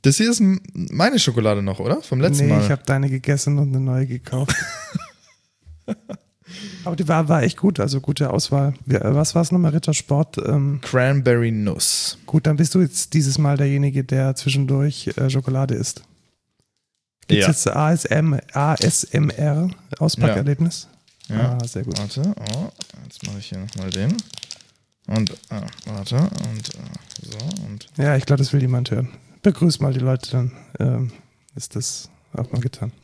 Das hier ist meine Schokolade noch, oder? Vom letzten Mal. Nee, ich habe deine gegessen und eine neue gekauft. Aber die war echt gut, also gute Auswahl. Was war es nochmal, Rittersport? Cranberry Nuss. Gut, dann bist du jetzt dieses Mal derjenige, der zwischendurch Schokolade isst. Gibt es jetzt ASMR, Auspackerlebnis? Ja. Ah, sehr gut. Warte, jetzt mache ich hier nochmal den. Und, warte, und so und. Ja, ich glaube, das will jemand hören. Begrüß mal die Leute, dann ist das auch mal getan.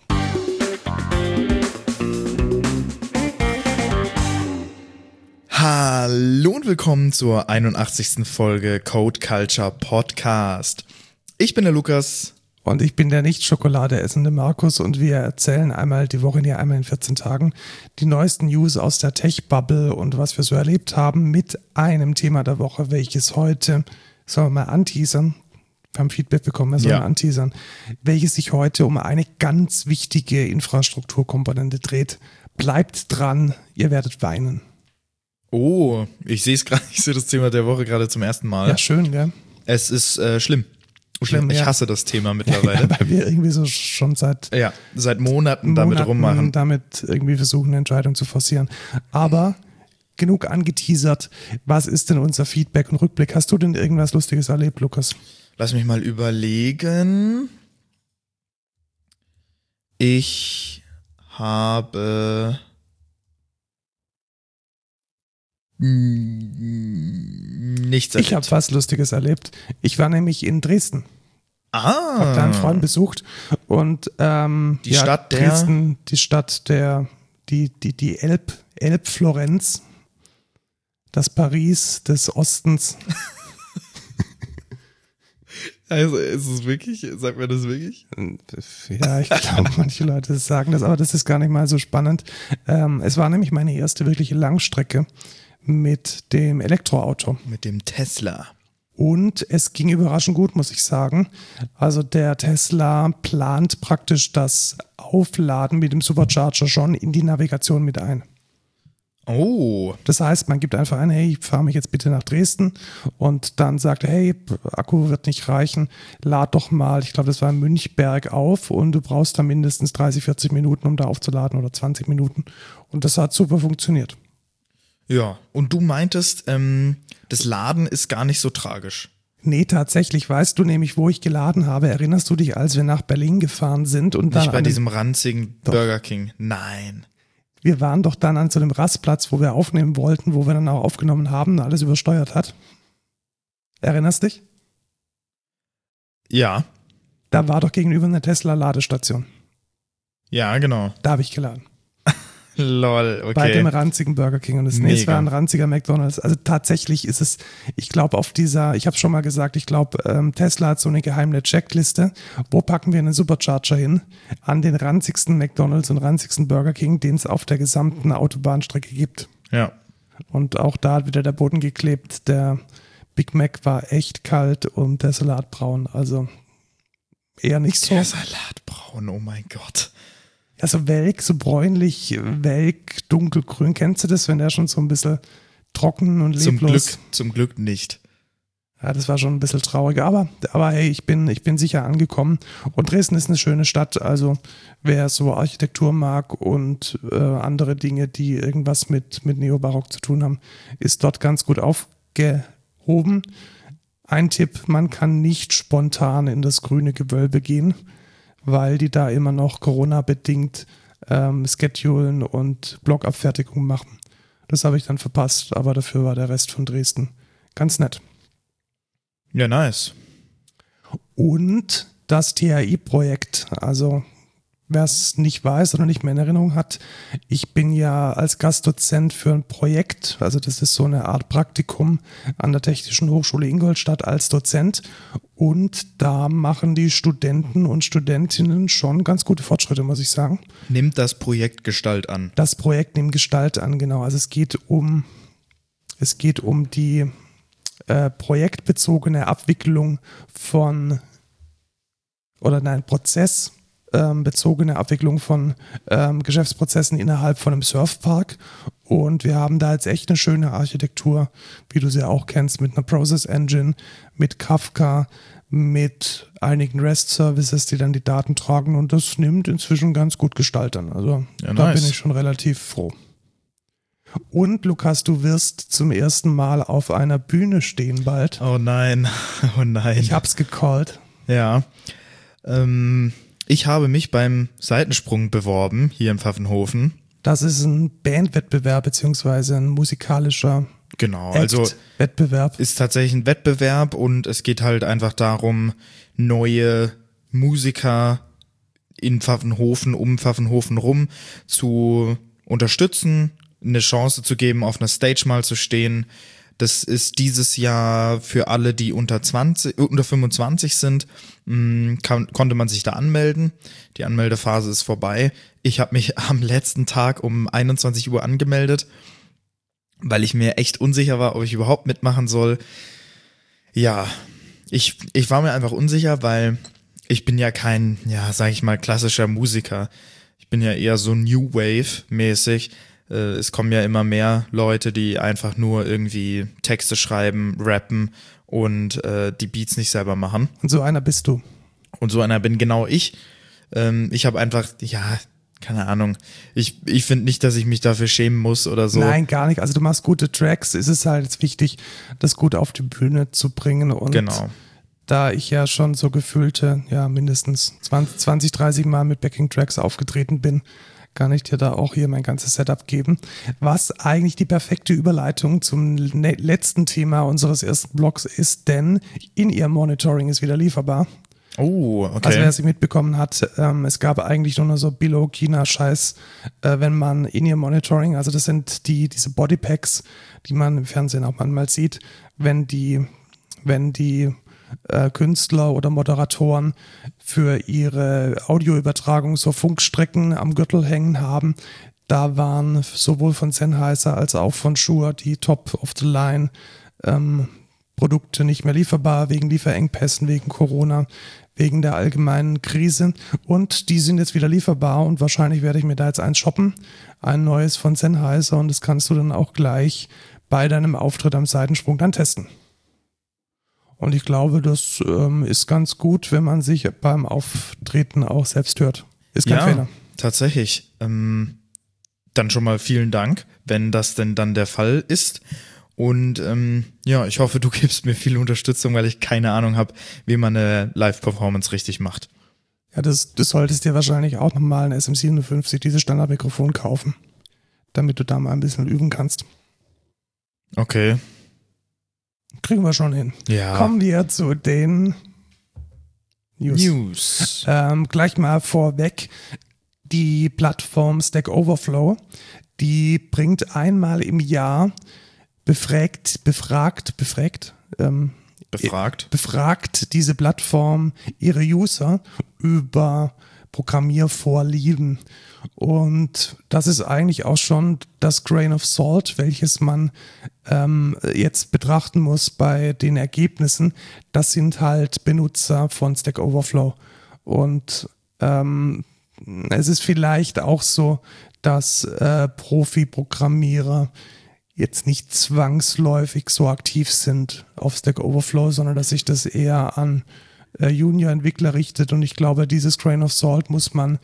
Hallo und willkommen zur 81. Folge Code Culture Podcast. Ich bin der Lukas. Und ich bin der nicht Schokolade essende Markus und wir erzählen einmal die Woche, einmal in 14 Tagen, die neuesten News aus der Tech-Bubble und was wir so erlebt haben mit einem Thema der Woche, welches heute, sollen wir mal anteasern, wir haben Feedback bekommen, wir sollen anteasern, welches sich heute um eine ganz wichtige Infrastrukturkomponente dreht. Bleibt dran, ihr werdet weinen. Oh, ich sehe es gerade, ich sehe das Thema der Woche gerade zum ersten Mal. Ja, schön, gell? Es ist schlimm. Ich hasse das Thema mittlerweile. Ja, weil wir irgendwie so schon seit Monaten damit rummachen. Damit irgendwie versuchen, eine Entscheidung zu forcieren. Aber genug angeteasert. Was ist denn unser Feedback und Rückblick? Hast du denn irgendwas Lustiges erlebt, Lukas? Lass mich mal überlegen. Ich habe nichts erlebt. Ich habe was Lustiges erlebt. Ich war nämlich in Dresden. Hab da einen Freund besucht und die Stadt Dresden, die Stadt die Elbflorenz, das Paris des Ostens. Also ist es wirklich? Sagt man das wirklich? Ja, ich glaube, manche Leute sagen das, aber das ist gar nicht mal so spannend. Es war nämlich meine erste wirkliche Langstrecke mit dem Elektroauto. Mit dem Tesla. Und es ging überraschend gut, muss ich sagen. Also der Tesla plant praktisch das Aufladen mit dem Supercharger schon in die Navigation mit ein. Oh. Das heißt, man gibt einfach ein, hey, ich fahre mich jetzt bitte nach Dresden und dann sagt er, hey, Akku wird nicht reichen, lad doch mal, ich glaube, das war in Münchberg auf und du brauchst da mindestens 30, 40 Minuten, um da aufzuladen oder 20 Minuten. Und das hat super funktioniert. Ja, und du meintest, das Laden ist gar nicht so tragisch. Nee, tatsächlich, weißt du nämlich, wo ich geladen habe. Erinnerst du dich, als wir nach Berlin gefahren sind? Und nicht bei diesem ranzigen Burger King. Nein. Wir waren doch dann an so einem Rastplatz, wo wir aufnehmen wollten, wo wir dann auch aufgenommen haben, alles übersteuert hat. Erinnerst dich? Ja. Da war doch gegenüber eine Tesla-Ladestation. Ja, genau. Da habe ich geladen. Lol, okay. Bei dem ranzigen Burger King und das nächste war ein ranziger McDonald's. Also tatsächlich ist es, ich glaube ich habe schon mal gesagt, ich glaube Tesla hat so eine geheime Checkliste. Wo packen wir einen Supercharger hin? An den ranzigsten McDonald's und ranzigsten Burger King, den es auf der gesamten Autobahnstrecke gibt. Ja. Und auch da hat wieder der Boden geklebt. Der Big Mac war echt kalt und der Salat braun. Also eher nicht so. Der Salat braun, oh mein Gott. Also welk, so bräunlich, welk, dunkelgrün. Kennst du das, wenn der schon so ein bisschen trocken und leblos? Zum Glück nicht. Ja, das war schon ein bisschen traurig. Aber hey, ich bin sicher angekommen. Und Dresden ist eine schöne Stadt. Also wer so Architektur mag und andere Dinge, die irgendwas mit Neobarock zu tun haben, ist dort ganz gut aufgehoben. Ein Tipp, man kann nicht spontan in das grüne Gewölbe gehen, weil die da immer noch Corona-bedingt schedulen und Blockabfertigung machen. Das habe ich dann verpasst, aber dafür war der Rest von Dresden ganz nett. Ja, nice. Und das THI-Projekt, also wer es nicht weiß oder nicht mehr in Erinnerung hat, ich bin ja als Gastdozent für ein Projekt, also das ist so eine Art Praktikum an der Technischen Hochschule Ingolstadt als Dozent und da machen die Studenten und Studentinnen schon ganz gute Fortschritte, muss ich sagen. Nimmt das Projekt Gestalt an? Das Projekt nimmt Gestalt an, genau. Also es geht um die projektbezogene Abwicklung prozessbezogene Abwicklung von Geschäftsprozessen innerhalb von einem Surfpark. Und wir haben da jetzt echt eine schöne Architektur, wie du sie auch kennst, mit einer Process Engine, mit Kafka, mit einigen REST-Services, die dann die Daten tragen, und das nimmt inzwischen ganz gut Gestalt an. Also Ja, da nice. bin ich schon relativ froh. Und Lukas, du wirst zum ersten Mal auf einer Bühne stehen bald. Oh nein, oh nein. Ich hab's gecallt. Ja. Ich habe mich beim Seitensprung beworben, hier in Pfaffenhofen. Das ist ein Bandwettbewerb beziehungsweise ein musikalischer Genau, also Wettbewerb. ist tatsächlich ein Wettbewerb und es geht halt einfach darum, neue Musiker in Pfaffenhofen, um Pfaffenhofen rum zu unterstützen, eine Chance zu geben, auf einer Stage mal zu stehen. Das ist dieses Jahr für alle, die unter 25 sind, konnte man sich da anmelden. Die Anmeldephase ist vorbei. Ich habe mich am letzten Tag um 21 Uhr angemeldet, weil ich mir echt unsicher war, ob ich überhaupt mitmachen soll. Ja, ich war mir einfach unsicher, weil ich bin ja kein, ja, sag ich mal, klassischer Musiker. Ich bin ja eher so New Wave-mäßig. Es kommen ja immer mehr Leute, die einfach nur irgendwie Texte schreiben, rappen und die Beats nicht selber machen. Und so einer bist du. Und so einer bin genau ich. Ich habe einfach, ja, keine Ahnung. Ich finde nicht, dass ich mich dafür schämen muss oder so. Nein, gar nicht. Also du machst gute Tracks. Es ist halt jetzt wichtig, das gut auf die Bühne zu bringen. Und Genau. da ich ja schon so gefühlte, ja, mindestens 20, 30 Mal mit Backing-Tracks aufgetreten bin, kann ich dir da auch hier mein ganzes Setup geben. Was eigentlich die perfekte Überleitung zum letzten Thema unseres ersten Blogs ist, denn In-Ear-Monitoring ist wieder lieferbar. Oh, okay. Also wer es nicht mitbekommen hat, es gab eigentlich nur so Billo-China-Scheiß, wenn man In-Ear-Monitoring, also das sind diese Bodypacks, die man im Fernsehen auch manchmal sieht, wenn die Künstler oder Moderatoren für ihre Audioübertragung so Funkstrecken am Gürtel hängen haben. Da waren sowohl von Sennheiser als auch von Shure die Top-of-the-Line Produkte nicht mehr lieferbar, wegen Lieferengpässen, wegen Corona, wegen der allgemeinen Krise. Und die sind jetzt wieder lieferbar und wahrscheinlich werde ich mir da jetzt eins shoppen. Ein neues von Sennheiser, und das kannst du dann auch gleich bei deinem Auftritt am Seitensprung dann testen. Und ich glaube, das ist ganz gut, wenn man sich beim Auftreten auch selbst hört. Ist kein Fehler. Tatsächlich. Dann schon mal vielen Dank, wenn das denn dann der Fall ist. Und ja, ich hoffe, du gibst mir viel Unterstützung, weil ich keine Ahnung habe, wie man eine Live-Performance richtig macht. Ja, du solltest dir wahrscheinlich auch nochmal ein SM57, dieses Standardmikrofon kaufen, damit du da mal ein bisschen üben kannst. Okay. Kriegen wir schon hin. Ja. Kommen wir zu den News. Gleich mal vorweg, die Plattform Stack Overflow, die bringt einmal im Jahr befragt diese Plattform ihre User über Programmiervorlieben. Und das ist eigentlich auch schon das Grain of Salt, welches man jetzt betrachten muss bei den Ergebnissen. Das sind halt Benutzer von Stack Overflow. Und es ist vielleicht auch so, dass Profi-Programmierer jetzt nicht zwangsläufig so aktiv sind auf Stack Overflow, sondern dass sich das eher an Junior-Entwickler richtet. Und ich glaube, dieses Grain of Salt muss man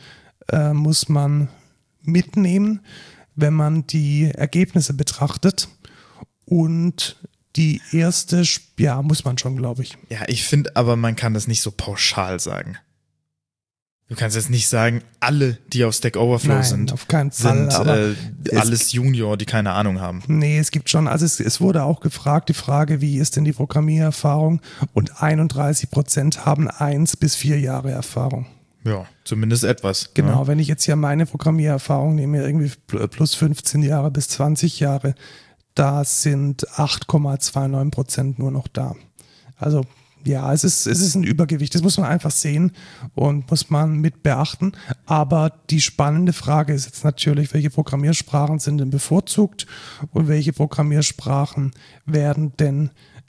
mitnehmen, wenn man die Ergebnisse betrachtet. Und die erste, ja, muss man schon, glaube ich. Ja, ich finde aber, man kann das nicht so pauschal sagen. Du kannst jetzt nicht sagen, alle, die auf Stack Overflow sind, auf keinen Fall, sind alles Junior, die keine Ahnung haben. Nee, es gibt schon, also es wurde auch gefragt, die Frage, wie ist denn die Programmiererfahrung? Und 31% haben 1 bis 4 Jahre Erfahrung. Ja, zumindest etwas. Genau, ja. Wenn ich jetzt hier meine Programmiererfahrung nehme, irgendwie plus 15 Jahre bis 20 Jahre, da sind 8,29% nur noch da. Also ja, es ist ein Übergewicht, das muss man einfach sehen und muss man mit beachten. Aber die spannende Frage ist jetzt natürlich, welche Programmiersprachen sind denn bevorzugt und welche Programmiersprachen werden denn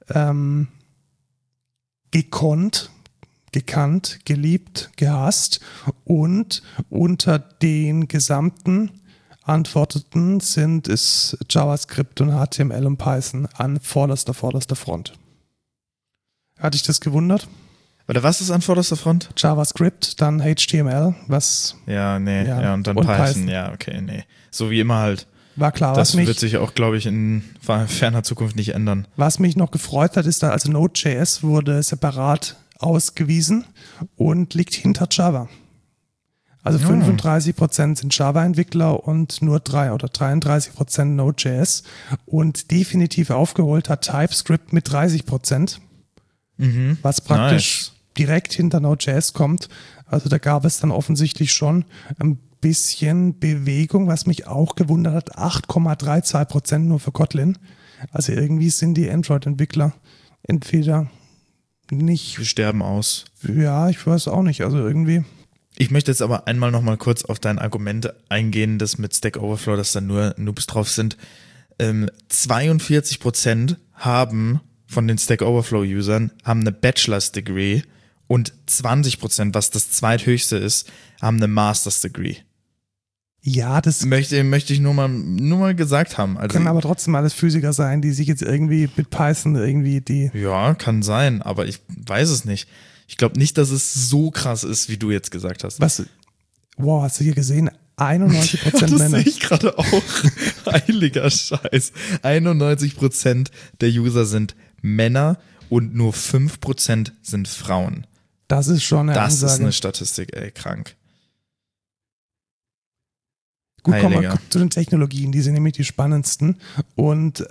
gekannt, geliebt, gehasst, und unter den gesamten Antworteten sind es JavaScript und HTML und Python an vorderster Front. Hat dich das gewundert? Oder was ist an vorderster Front? JavaScript, dann HTML, was Ja, nee, Ja, ja, und dann und Python. Python. Ja, okay, nee. So wie immer halt. war klar. Das wird sich auch, glaube ich, in ferner Zukunft nicht ändern. Was mich noch gefreut hat, ist da, also Node.js wurde separat ausgewiesen und liegt hinter Java. Also 35% sind Java-Entwickler und nur 33% Node.js. Und definitiv aufgeholt hat TypeScript mit 30%, was praktisch direkt hinter Node.js kommt. Also da gab es dann offensichtlich schon ein bisschen Bewegung, was mich auch gewundert hat. 8,32% nur für Kotlin. Also irgendwie sind die Android-Entwickler entweder nicht. Wir sterben aus. Ja, ich weiß auch nicht. Also irgendwie. Ich möchte jetzt aber einmal noch mal kurz auf dein Argument eingehen, dass mit Stack Overflow, dass da nur Noobs drauf sind. 42% haben von den Stack Overflow-Usern haben eine Bachelor's Degree und 20%, was das zweithöchste ist, haben eine Master's Degree. Ja, das Möchte ich nur mal gesagt haben. Also, können aber trotzdem alles Physiker sein, die sich jetzt irgendwie mit Python irgendwie die. ja, kann sein, aber ich weiß es nicht. Ich glaube nicht, dass es so krass ist, wie du jetzt gesagt hast. Was? Wow, hast du hier gesehen? 91% Das Männer. sehe ich gerade auch. Heiliger Scheiß. 91% der User sind Männer und nur 5% sind Frauen. Das ist schon eine Das Ansage. ist eine Statistik, ey, krank. Gut, kommen wir Heiliger. zu den Technologien, die sind nämlich die spannendsten. Und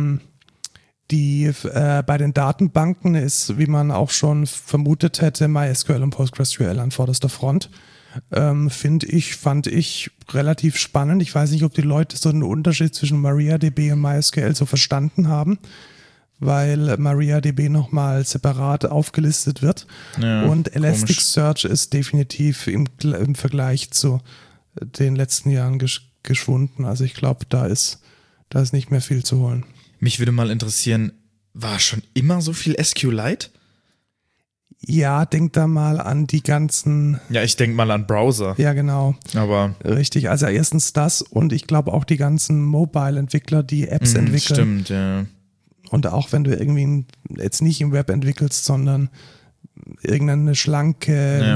bei den Datenbanken ist, wie man auch schon vermutet hätte, MySQL und PostgreSQL an vorderster Front. Fand ich relativ spannend. Ich weiß nicht, ob die Leute so einen Unterschied zwischen MariaDB und MySQL so verstanden haben, weil MariaDB nochmal separat aufgelistet wird. Ja, und Elasticsearch ist definitiv im Vergleich zu den letzten Jahren geschwunden. Also ich glaube, da ist nicht mehr viel zu holen. Mich würde mal interessieren, war schon immer so viel SQLite? Ja, denk da mal an die ganzen. Ja, ich denke mal an Browser. Ja, genau. Aber Richtig. Also erstens das und ich glaube auch die ganzen Mobile-Entwickler, die Apps entwickeln. stimmt, ja. Und auch wenn du irgendwie jetzt nicht im Web entwickelst, sondern irgendeine schlanke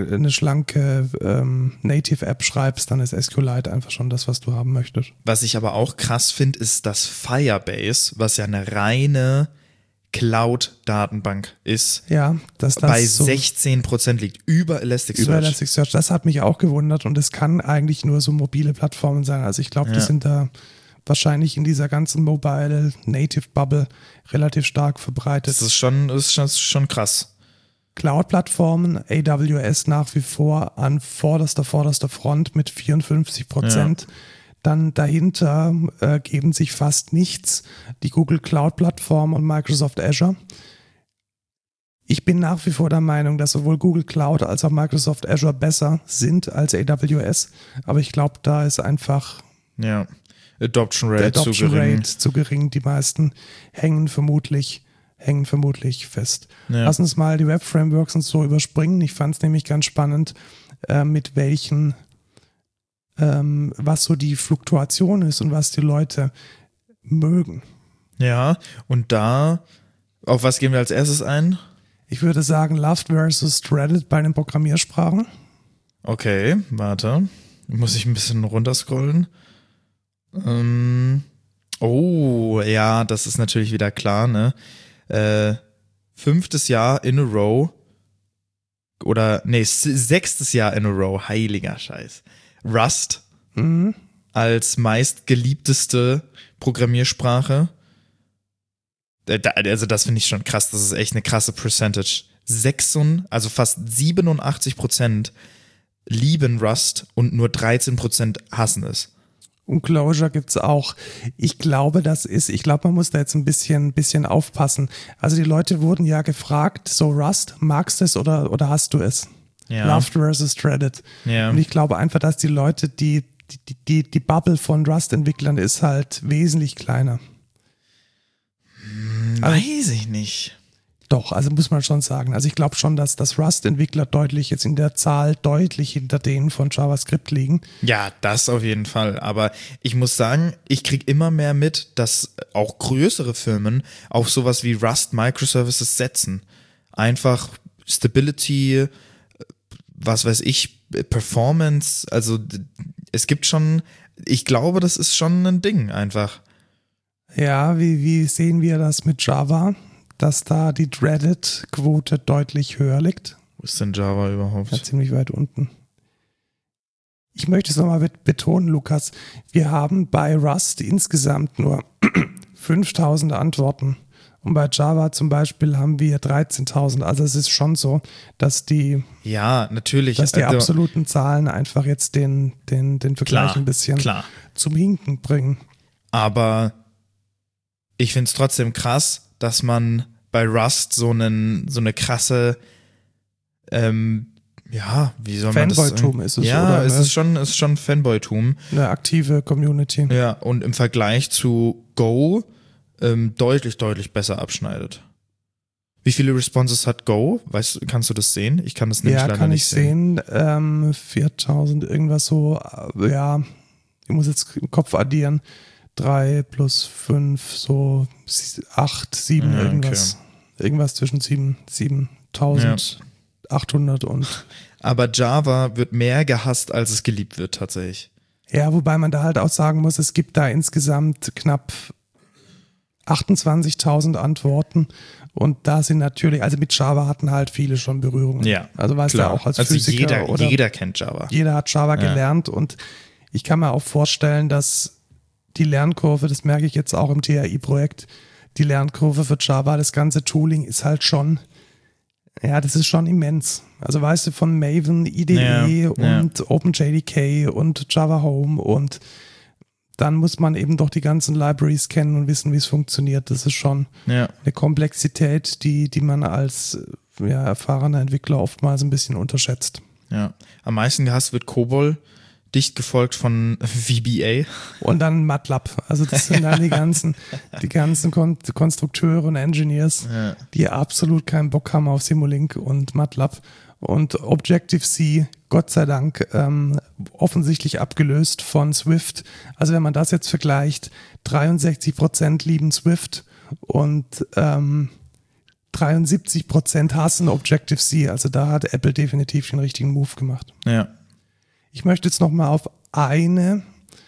Native-App schreibst, dann ist SQLite einfach schon das, was du haben möchtest. Was ich aber auch krass finde, ist, dass Firebase, was ja eine reine Cloud-Datenbank ist, Ja, dass das bei so 16% liegt, über Elasticsearch. über Elasticsearch, das hat mich auch gewundert und es kann eigentlich nur so mobile Plattformen sein. Also ich glaube, die sind da wahrscheinlich in dieser ganzen Mobile Native Bubble relativ stark verbreitet. Das ist schon krass. Cloud-Plattformen, AWS nach wie vor an vorderster Front mit 54%. Ja. Dann dahinter geben sich fast nichts die Google Cloud-Plattform und Microsoft Azure. Ich bin nach wie vor der Meinung, dass sowohl Google Cloud als auch Microsoft Azure besser sind als AWS. Aber ich glaube, da ist einfach Ja. Adoption Rate zu gering. Die meisten hängen vermutlich fest. Ja. Lass uns mal die Web-Frameworks und so überspringen. Ich fand es nämlich ganz spannend, mit welchen, was so die Fluktuation ist und was die Leute mögen. Ja, und auf was gehen wir als erstes ein? Ich würde sagen, Loved versus Dreaded bei den Programmiersprachen. Okay, warte. Muss ich ein bisschen runterscrollen. Oh, ja, das ist natürlich wieder klar, ne? 5. Jahr in a row oder, nee, 6. Jahr in a row, heiliger Scheiß. Rust als meistgeliebteste Programmiersprache. Also das finde ich schon krass, das ist echt eine krasse Percentage. Also fast 87% lieben Rust und nur 13% hassen es. Und Clojure gibt's auch. Ich glaube, man muss da jetzt ein bisschen aufpassen. Also die Leute wurden ja gefragt, so Rust, magst du es oder hast du es? Ja. Loved versus Dreaded. Ja. Und ich glaube einfach, dass die Leute, die Bubble von Rust-Entwicklern ist halt wesentlich kleiner. Weiß ich nicht. Doch, also muss man schon sagen. Also ich glaube schon, dass Rust-Entwickler jetzt in der Zahl deutlich hinter denen von JavaScript liegen. Ja, das auf jeden Fall. Aber ich muss sagen, ich kriege immer mehr mit, dass auch größere Firmen auf sowas wie Rust Microservices setzen. Einfach Stability, was weiß ich, Performance, also es gibt schon, ich glaube, das ist schon ein Ding einfach. Ja, wie sehen wir das mit Java? Dass da die Dreaded-Quote deutlich höher liegt. Wo ist denn Java überhaupt? Ja, ziemlich weit unten. Ich möchte es nochmal betonen, Lukas, wir haben bei Rust insgesamt nur 5000 Antworten. Und bei Java zum Beispiel haben wir 13.000. Also es ist schon so, dass die, ja, natürlich. Dass die absoluten Zahlen einfach jetzt den Vergleich ein bisschen zum Hinken bringen. Aber ich finde es trotzdem krass, dass man bei Rust so eine krasse, wie soll man das sagen? Fanboy-Tum ist es, ja, oder? Es ist schon Fanboy-Tum. Eine aktive Community. Ja, und im Vergleich zu Go deutlich, deutlich besser abschneidet. Wie viele Responses hat Go? Kannst du das sehen? Ich kann das nämlich leider nicht sehen. Ja, kann ich sehen. 4000, irgendwas so. Ja, ich muss jetzt im Kopf addieren. 3 plus 5, so 8, 7, Ja, irgendwas. Okay. Irgendwas zwischen 7.800 und. Aber Java wird mehr gehasst, als es geliebt wird, tatsächlich. Ja, wobei man da halt auch sagen muss, es gibt da insgesamt knapp 28.000 Antworten und da sind natürlich, also mit Java hatten halt viele schon Berührungen. Ja, also weißt du auch als Physiker jeder kennt Java. Jeder hat Java gelernt und ich kann mir auch vorstellen, dass die Lernkurve, das merke ich jetzt auch im TAI-Projekt, die Lernkurve für Java, das ganze Tooling ist halt schon, ja, das ist schon immens. Also weißt du, von Maven, IDE und OpenJDK und Java Home und dann muss man eben doch die ganzen Libraries kennen und wissen, wie es funktioniert. Das ist schon eine Komplexität, die man als erfahrener Entwickler oftmals ein bisschen unterschätzt. Ja, am meisten gehasst wird COBOL, dicht gefolgt von VBA. Und dann MATLAB. Also das sind dann die ganzen Konstrukteure und Engineers, die absolut keinen Bock haben auf Simulink und MATLAB. Und Objective-C, Gott sei Dank, offensichtlich abgelöst von Swift. Also wenn man das jetzt vergleicht, 63% lieben Swift und 73% hassen Objective-C. Also da hat Apple definitiv den richtigen Move gemacht. Ja. Ich möchte jetzt nochmal auf eine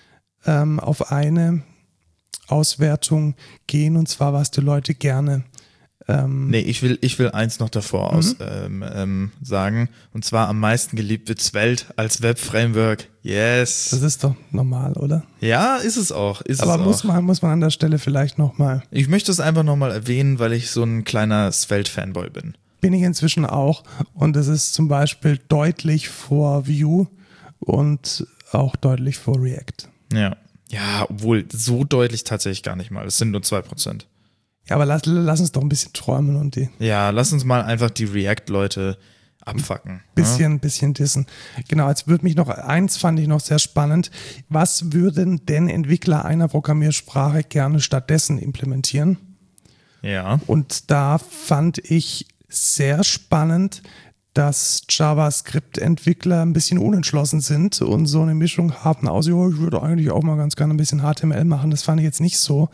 Auswertung gehen, und zwar, was die Leute gerne ich will eins noch davor sagen, und zwar am meisten geliebt wird Svelte als Web-Framework. Yes. Das ist doch normal, oder? Ja, ist es auch. Aber muss man an der Stelle vielleicht nochmal. Ich möchte es einfach nochmal erwähnen, weil ich so ein kleiner Svelte-Fanboy bin. Bin ich inzwischen auch. Und es ist zum Beispiel deutlich vor Vue und auch deutlich vor React. Ja, obwohl so deutlich tatsächlich gar nicht mal. Es sind nur 2%. Ja, aber lass uns doch ein bisschen träumen und Ja, lass uns mal einfach die React-Leute abfacken. Bisschen dissen. Genau, jetzt würde mich noch, eins fand ich noch sehr spannend. Was würden denn Entwickler einer Programmiersprache gerne stattdessen implementieren? Ja. Und da fand ich sehr spannend, dass JavaScript-Entwickler ein bisschen unentschlossen sind und so eine Mischung haben aus, ich würde eigentlich auch mal ganz gerne ein bisschen HTML machen. Das fand ich jetzt nicht so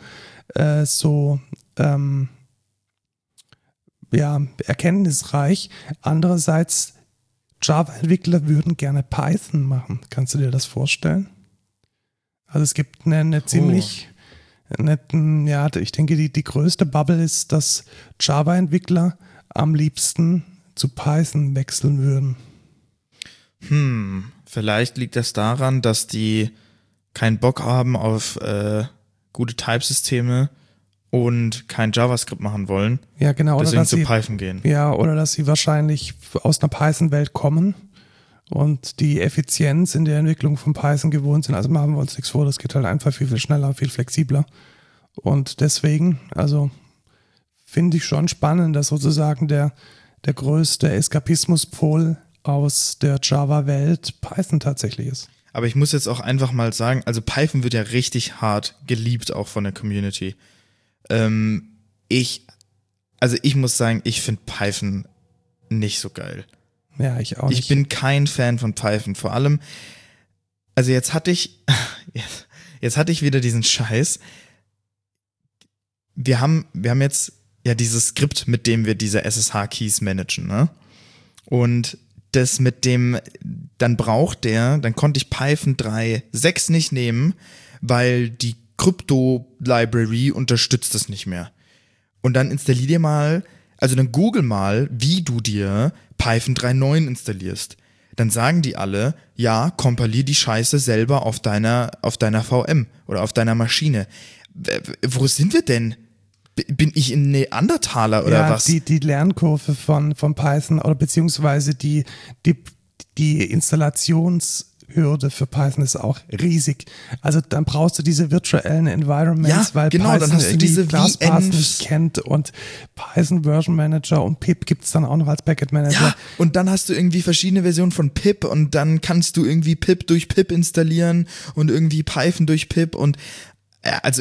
erkenntnisreich. Andererseits, Java-Entwickler würden gerne Python machen. Kannst du dir das vorstellen? Also es gibt eine ziemlich netten, ich denke, die größte Bubble ist, dass Java-Entwickler am liebsten zu Python wechseln würden. Vielleicht liegt das daran, dass die keinen Bock haben auf gute Typesysteme und kein JavaScript machen wollen. Ja, genau. Deswegen oder zu Python gehen. Ja, oder dass sie wahrscheinlich aus einer Python-Welt kommen und die Effizienz in der Entwicklung von Python gewohnt sind. Also machen wir uns nichts vor, das geht halt einfach viel, viel schneller, viel flexibler. Und deswegen, also finde ich schon spannend, dass sozusagen der größte Eskapismuspol aus der Java-Welt Python tatsächlich ist. Aber ich muss jetzt auch einfach mal sagen, also Python wird ja richtig hart geliebt, auch von der Community. Ich muss sagen, ich finde Python nicht so geil. Ja, ich auch nicht. Ich bin kein Fan von Python. Vor allem, also jetzt hatte ich wieder diesen Scheiß. Wir haben jetzt ja dieses Skript, mit dem wir diese SSH-Keys managen, ne? Und das mit dem, dann konnte ich Python 3.6 nicht nehmen, weil die Krypto-Library unterstützt das nicht mehr. Und dann dann google mal, wie du dir Python 3.9 installierst. Dann sagen die alle, ja, kompilier die Scheiße selber auf deiner VM oder auf deiner Maschine. Wo sind wir denn? Bin ich ein Neandertaler oder was? Die Lernkurve von Python oder beziehungsweise die Installationshürde für Python ist auch riesig. Also dann brauchst du diese virtuellen Environments, weil genau, Python dann hast du diese ClassPath VMs nicht kennt und Python Version Manager und pip gibt es dann auch noch als Packet Manager. Ja, und dann hast du irgendwie verschiedene Versionen von pip und dann kannst du irgendwie pip durch pip installieren und irgendwie Python durch pip und also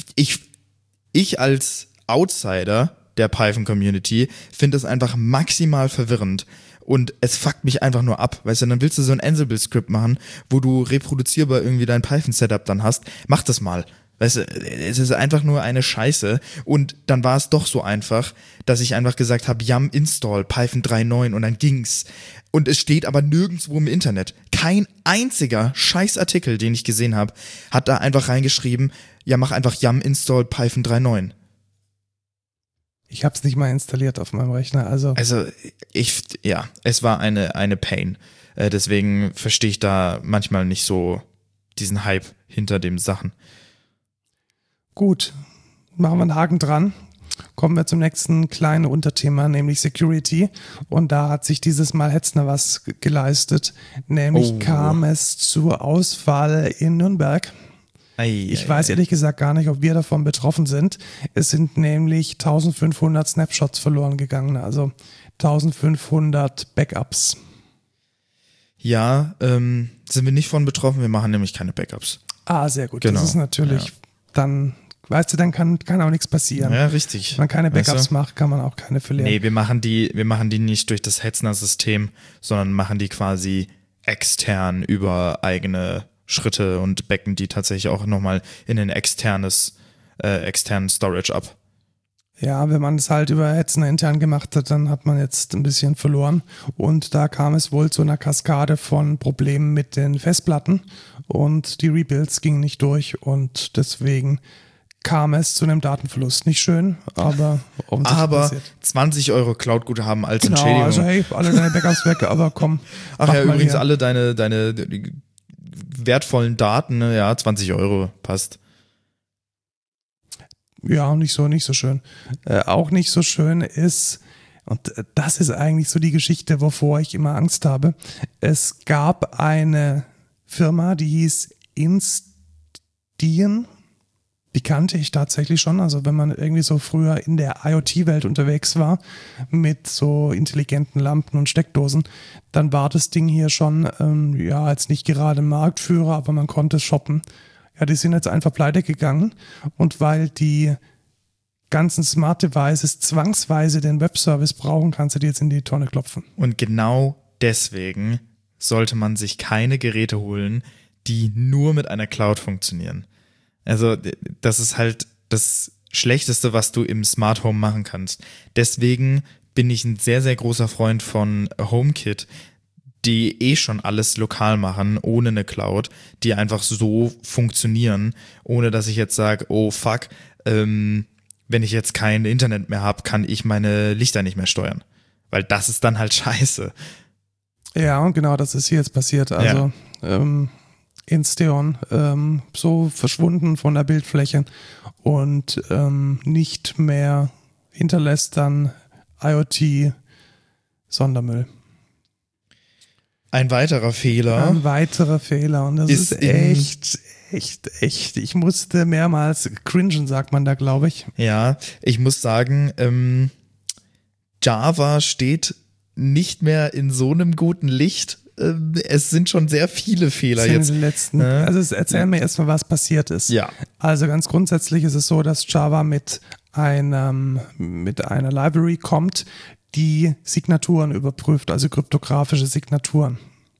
ich als Outsider der Python-Community finde das einfach maximal verwirrend und es fuckt mich einfach nur ab, weißt du, dann willst du so ein Ansible-Skript machen, wo du reproduzierbar irgendwie dein Python-Setup dann hast, mach das mal, weißt du, es ist einfach nur eine Scheiße und dann war es doch so einfach, dass ich einfach gesagt habe, yum install Python 3.9 und dann ging's und es steht aber nirgendwo im Internet, kein einziger Scheißartikel, den ich gesehen habe, hat da einfach reingeschrieben, ja mach einfach yum install Python 3.9. Ich habe es nicht mal installiert auf meinem Rechner. Also es war eine Pain. Deswegen verstehe ich da manchmal nicht so diesen Hype hinter den Sachen. Gut, machen wir einen Haken dran. Kommen wir zum nächsten kleinen Unterthema, nämlich Security. Und da hat sich dieses Mal Hetzner was geleistet. Nämlich kam es zur Auswahl in Nürnberg. Ich weiß ehrlich gesagt gar nicht, ob wir davon betroffen sind. Es sind nämlich 1500 Snapshots verloren gegangen, also 1500 Backups. Ja, sind wir nicht von betroffen, wir machen nämlich keine Backups. Ah, sehr gut. Genau. Das ist natürlich dann, weißt du, dann kann auch nichts passieren. Ja, richtig. Wenn man keine Backups macht, kann man auch keine verlieren. Nee, wir machen die nicht durch das Hetzner-System, sondern machen die quasi extern über eigene Schritte und becken die tatsächlich auch nochmal in ein externen Storage ab. Ja, wenn man es halt über Hetzner intern gemacht hat, dann hat man jetzt ein bisschen verloren. Und da kam es wohl zu einer Kaskade von Problemen mit den Festplatten und die Rebuilds gingen nicht durch und deswegen kam es zu einem Datenverlust. Nicht schön, aber passiert. 20 € Cloud-Guthaben als Entschädigung. Also hey, alle deine Backups weg, aber komm. Ach ja, übrigens hier. Alle deine wertvollen Daten, ja, 20 € passt. Ja, nicht so schön. Auch nicht so schön ist, und das ist eigentlich so die Geschichte, wovor ich immer Angst habe. Es gab eine Firma, die hieß Instien. Die kannte ich tatsächlich schon. Also wenn man irgendwie so früher in der IoT-Welt unterwegs war mit so intelligenten Lampen und Steckdosen, dann war das Ding hier schon, als nicht gerade Marktführer, aber man konnte es shoppen. Ja, die sind jetzt einfach pleite gegangen und weil die ganzen Smart Devices zwangsweise den Webservice brauchen, kannst du die jetzt in die Tonne klopfen. Und genau deswegen sollte man sich keine Geräte holen, die nur mit einer Cloud funktionieren. Also das ist halt das Schlechteste, was du im Smart Home machen kannst. Deswegen bin ich ein sehr, sehr großer Freund von HomeKit, die schon alles lokal machen, ohne eine Cloud, die einfach so funktionieren, ohne dass ich jetzt sage, oh fuck, wenn ich jetzt kein Internet mehr habe, kann ich meine Lichter nicht mehr steuern. Weil das ist dann halt scheiße. Ja, und genau das ist hier jetzt passiert. Also Insteon so verschwunden von der Bildfläche und nicht mehr hinterlässt dann IoT-Sondermüll. Ein weiterer Fehler. Und das ist echt. Ich musste mehrmals cringen, sagt man da, glaube ich. Ja, ich muss sagen, Java steht nicht mehr in so einem guten Licht. Es sind schon sehr viele Fehler jetzt. Also erzähl mir erstmal, was passiert ist. Ja. Also ganz grundsätzlich ist es so, dass Java mit einer Library kommt, die Signaturen überprüft, also kryptografische Signaturen.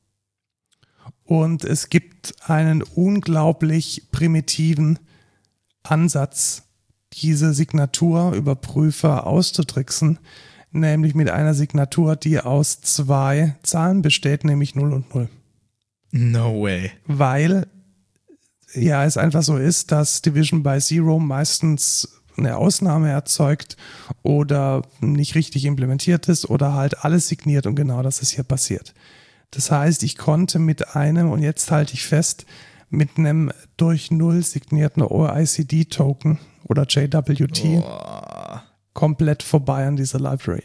Und es gibt einen unglaublich primitiven Ansatz, diese Signaturüberprüfer auszutricksen, nämlich mit einer Signatur, die aus 2 Zahlen besteht, nämlich 0 und 0. No way. Weil ja es einfach so ist, dass Division by Zero meistens eine Ausnahme erzeugt oder nicht richtig implementiert ist oder halt alles signiert und genau das ist hier passiert. Das heißt, ich konnte mit einem, und jetzt halte ich fest, mit einem durch 0 signierten OICD-Token oder JWT komplett vorbei an dieser Library.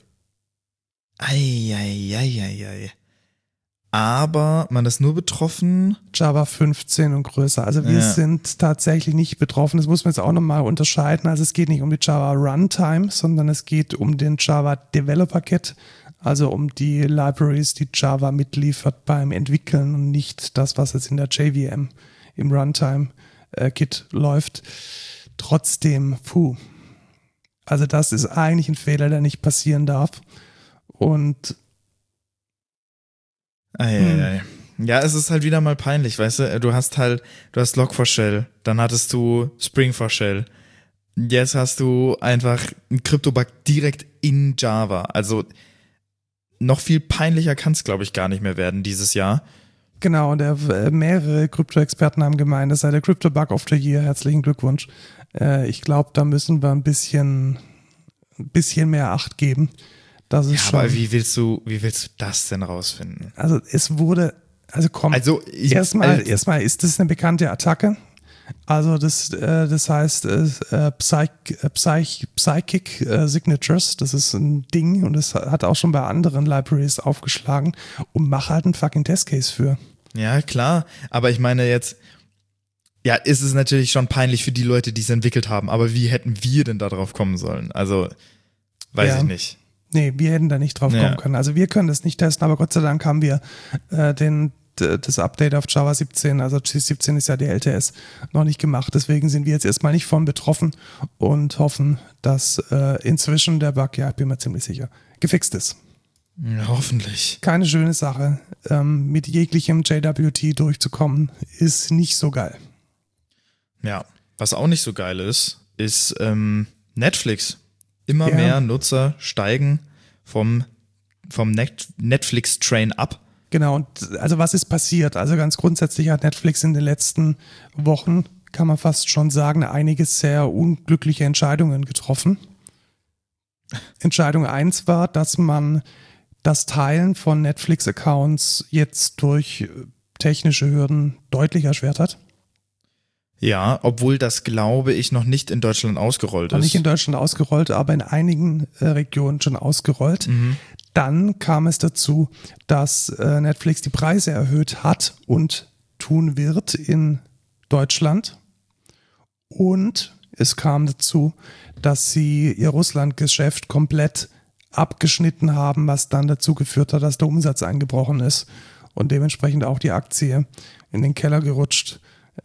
Eieieiei. Aber man ist nur betroffen. Java 15 und größer. Also wir sind tatsächlich nicht betroffen. Das muss man jetzt auch nochmal unterscheiden. Also es geht nicht um die Java Runtime, sondern es geht um den Java Developer Kit, also um die Libraries, die Java mitliefert beim Entwickeln und nicht das, was jetzt in der JVM im Runtime Kit läuft. Trotzdem, also das ist eigentlich ein Fehler, der nicht passieren darf. Und ja, es ist halt wieder mal peinlich, weißt du, du hast Log4Shell, dann hattest du Spring4Shell, jetzt hast du einfach einen Kryptobug direkt in Java, also noch viel peinlicher kann es, glaube ich, gar nicht mehr werden dieses Jahr. Genau, und mehrere Krypto-Experten haben gemeint, das sei der Crypto-Bug of the Year, herzlichen Glückwunsch. Ich glaube, da müssen wir ein bisschen mehr Acht geben. Das ist schon, aber wie willst du das denn rausfinden? Also erstmal ist das eine bekannte Attacke. Also das heißt Psychic Signatures, das ist ein Ding und das hat auch schon bei anderen Libraries aufgeschlagen und mach halt einen fucking Testcase für. Ja, klar, aber ich meine jetzt, ja, ist es natürlich schon peinlich für die Leute, die es entwickelt haben, aber wie hätten wir denn da drauf kommen sollen? Also, weiß ich nicht. Nee, wir hätten da nicht drauf kommen können. Also wir können das nicht testen, aber Gott sei Dank haben wir das Update auf Java 17, also C17 ist ja die LTS, noch nicht gemacht. Deswegen sind wir jetzt erstmal nicht von betroffen und hoffen, dass inzwischen der Bug, ja, ich bin mir ziemlich sicher, gefixt ist. Ja, hoffentlich. Keine schöne Sache. Mit jeglichem JWT durchzukommen, ist nicht so geil. Ja, was auch nicht so geil ist Netflix. Immer mehr Nutzer steigen vom Netflix-Train ab. Genau, und also was ist passiert? Also ganz grundsätzlich hat Netflix in den letzten Wochen, kann man fast schon sagen, einige sehr unglückliche Entscheidungen getroffen. Entscheidung 1 war, dass man das Teilen von Netflix-Accounts jetzt durch technische Hürden deutlich erschwert hat. Ja, obwohl das, glaube ich, noch nicht in Deutschland ausgerollt ist. Noch nicht in Deutschland ausgerollt, aber in einigen Regionen schon ausgerollt. Mhm. Dann kam es dazu, dass Netflix die Preise erhöht hat und tun wird in Deutschland. Und es kam dazu, dass sie ihr Russland-Geschäft komplett abgeschnitten haben, was dann dazu geführt hat, dass der Umsatz eingebrochen ist und dementsprechend auch die Aktie in den Keller gerutscht.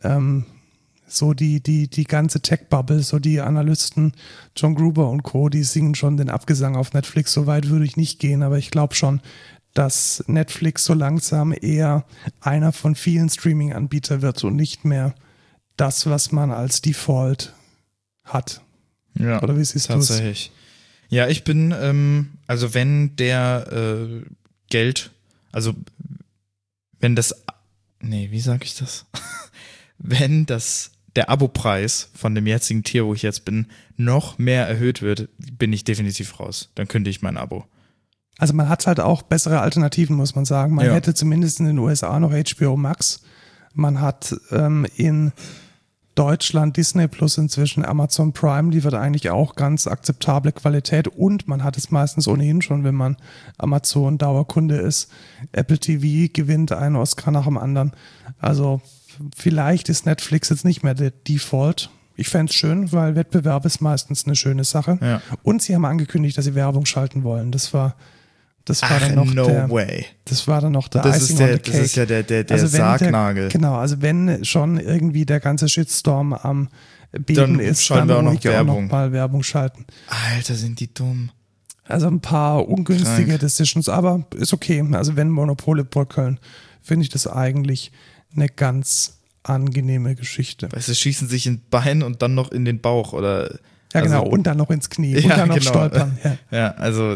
So die ganze Tech-Bubble, so die Analysten, John Gruber und Co., die singen schon den Abgesang auf Netflix. So weit würde ich nicht gehen, aber ich glaube schon, dass Netflix so langsam eher einer von vielen Streaming-Anbietern wird und nicht mehr das, was man als Default hat. Ja, oder wie siehst du es? Tatsächlich. Ja, ich bin, also wenn der Geld, also wenn das, nee, wie sag ich das? Wenn der Abo-Preis von dem jetzigen Tier, wo ich jetzt bin, noch mehr erhöht wird, bin ich definitiv raus. Dann kündige ich mein Abo. Also man hat halt auch bessere Alternativen, muss man sagen. Man hätte zumindest in den USA noch HBO Max. Man hat in Deutschland Disney Plus inzwischen, Amazon Prime liefert eigentlich auch ganz akzeptable Qualität und man hat es meistens ohnehin schon, wenn man Amazon Dauerkunde ist. Apple TV gewinnt einen Oscar nach dem anderen. Also vielleicht ist Netflix jetzt nicht mehr der Default. Ich fände es schön, weil Wettbewerb ist meistens eine schöne Sache. Ja. Und sie haben angekündigt, dass sie Werbung schalten wollen. Das war dann noch der Icing on the Cake. Das ist ja der Sargnagel. Genau, also wenn schon irgendwie der ganze Shitstorm am Beben ist, dann wir auch noch mal Werbung schalten. Alter, sind die dumm. Also ein paar ungünstige Decisions, aber ist okay. Also wenn Monopole bröckeln, finde ich das eigentlich eine ganz angenehme Geschichte. Weißt du, schießen sich ins Bein und dann noch in den Bauch oder. Ja, genau, und dann noch ins Knie und dann noch stolpern. Ja, also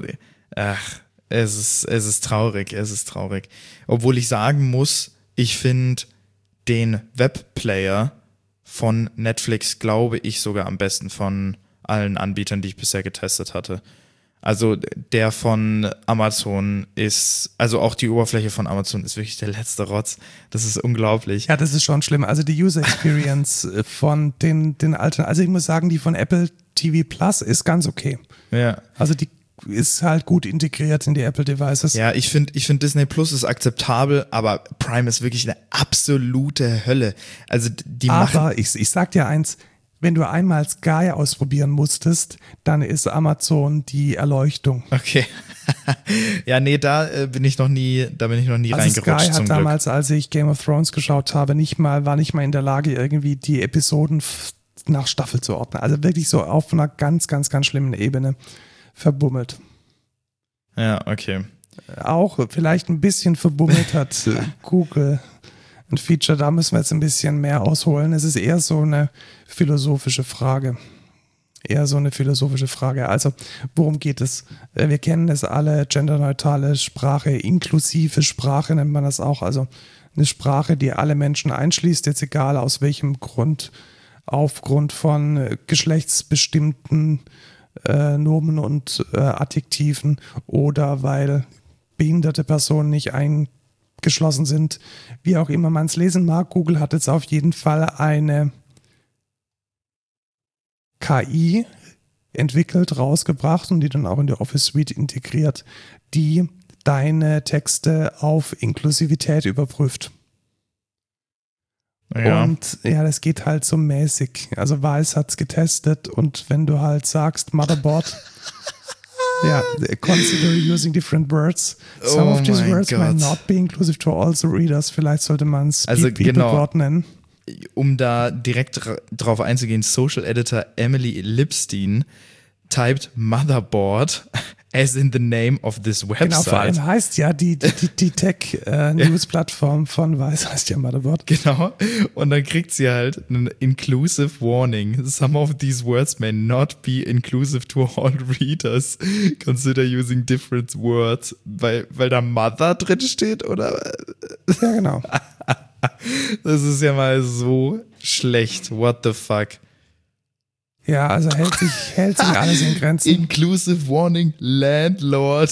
Ach, es ist traurig, es ist traurig. Obwohl ich sagen muss, ich finde den Webplayer von Netflix, glaube ich, sogar am besten von allen Anbietern, die ich bisher getestet hatte. Also der von Amazon ist, also auch die Oberfläche von Amazon ist wirklich der letzte Rotz. Das ist unglaublich. Ja, das ist schon schlimm. Also die User Experience von den alten, also ich muss sagen, die von Apple TV Plus ist ganz okay. Ja. Also die ist halt gut integriert in die Apple Devices. Ja, ich find Disney Plus ist akzeptabel, aber Prime ist wirklich eine absolute Hölle. Also die machen. Aber ich sag dir eins, wenn du einmal Sky ausprobieren musstest, dann ist Amazon die Erleuchtung. Okay. Ja, nee, da bin ich noch nie reingerutscht. Sky hat zum damals, Glück. als ich Game of Thrones geschaut habe, war nicht mal in der Lage, irgendwie die Episoden nach Staffel zu ordnen. Also wirklich so auf einer ganz, ganz, ganz schlimmen Ebene verbummelt. Ja, okay. Auch vielleicht ein bisschen verbummelt hat Google ein Feature, da müssen wir jetzt ein bisschen mehr ausholen. Es ist eher so eine philosophische Frage. Also, worum geht es? Wir kennen es alle, genderneutrale Sprache, inklusive Sprache nennt man das auch. Also eine Sprache, die alle Menschen einschließt, jetzt egal aus welchem Grund, aufgrund von geschlechtsbestimmten Nomen und Adjektiven oder weil behinderte Personen nicht eingeschlossen sind, wie auch immer man es lesen mag. Google hat jetzt auf jeden Fall eine KI entwickelt, rausgebracht und die dann auch in der Office Suite integriert, die deine Texte auf Inklusivität überprüft. Ja. Und ja, das geht halt so mäßig. Also Weiß hat's getestet und wenn du halt sagst, Motherboard, ja, consider using different words. Some of these words may not be inclusive to all the readers. Vielleicht sollte man es People-Wort nennen. Um da direkt drauf einzugehen, Social Editor Emily Lipstein typed Motherboard as in the name of this website. Genau, vor allem heißt ja die Tech-News-Plattform von Weiß heißt ja Motherboard. Genau, und dann kriegt sie halt einen inclusive warning. Some of these words may not be inclusive to all readers. Consider using different words. Weil da Mother drin steht, oder? Ja, genau. Das ist ja mal so schlecht. What the fuck? Ja, also hält sich alles in Grenzen. Inclusive Warning, Landlord.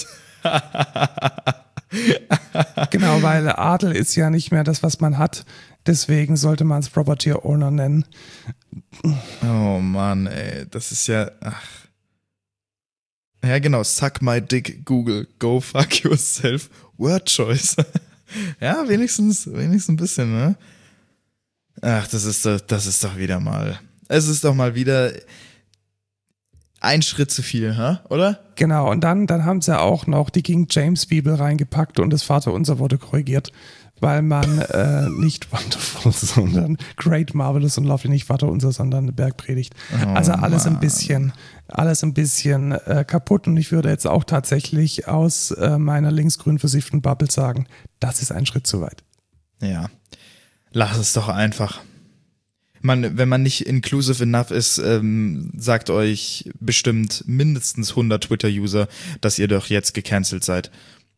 Genau, weil Adel ist ja nicht mehr das, was man hat. Deswegen sollte man es Property Owner nennen. Oh Mann, ey, das ist ja. Ach. Ja, genau. Suck my dick, Google. Go fuck yourself. Word choice. Ja, wenigstens ein bisschen, ne? Ach, das ist doch wieder mal. Es ist doch mal wieder ein Schritt zu viel, oder? Genau, und dann haben sie auch noch die King James Bibel reingepackt und das Vaterunser wurde korrigiert, weil man nicht Wonderful, sondern Great, Marvelous und Lovely, nicht Vaterunser, sondern eine Bergpredigt. Oh, also alles ein bisschen kaputt und ich würde jetzt auch tatsächlich aus meiner linksgrün versifften Bubble sagen, das ist ein Schritt zu weit. Ja, lass es doch einfach. Wenn man nicht inclusive enough ist, sagt euch bestimmt mindestens 100 Twitter-User, dass ihr doch jetzt gecancelt seid.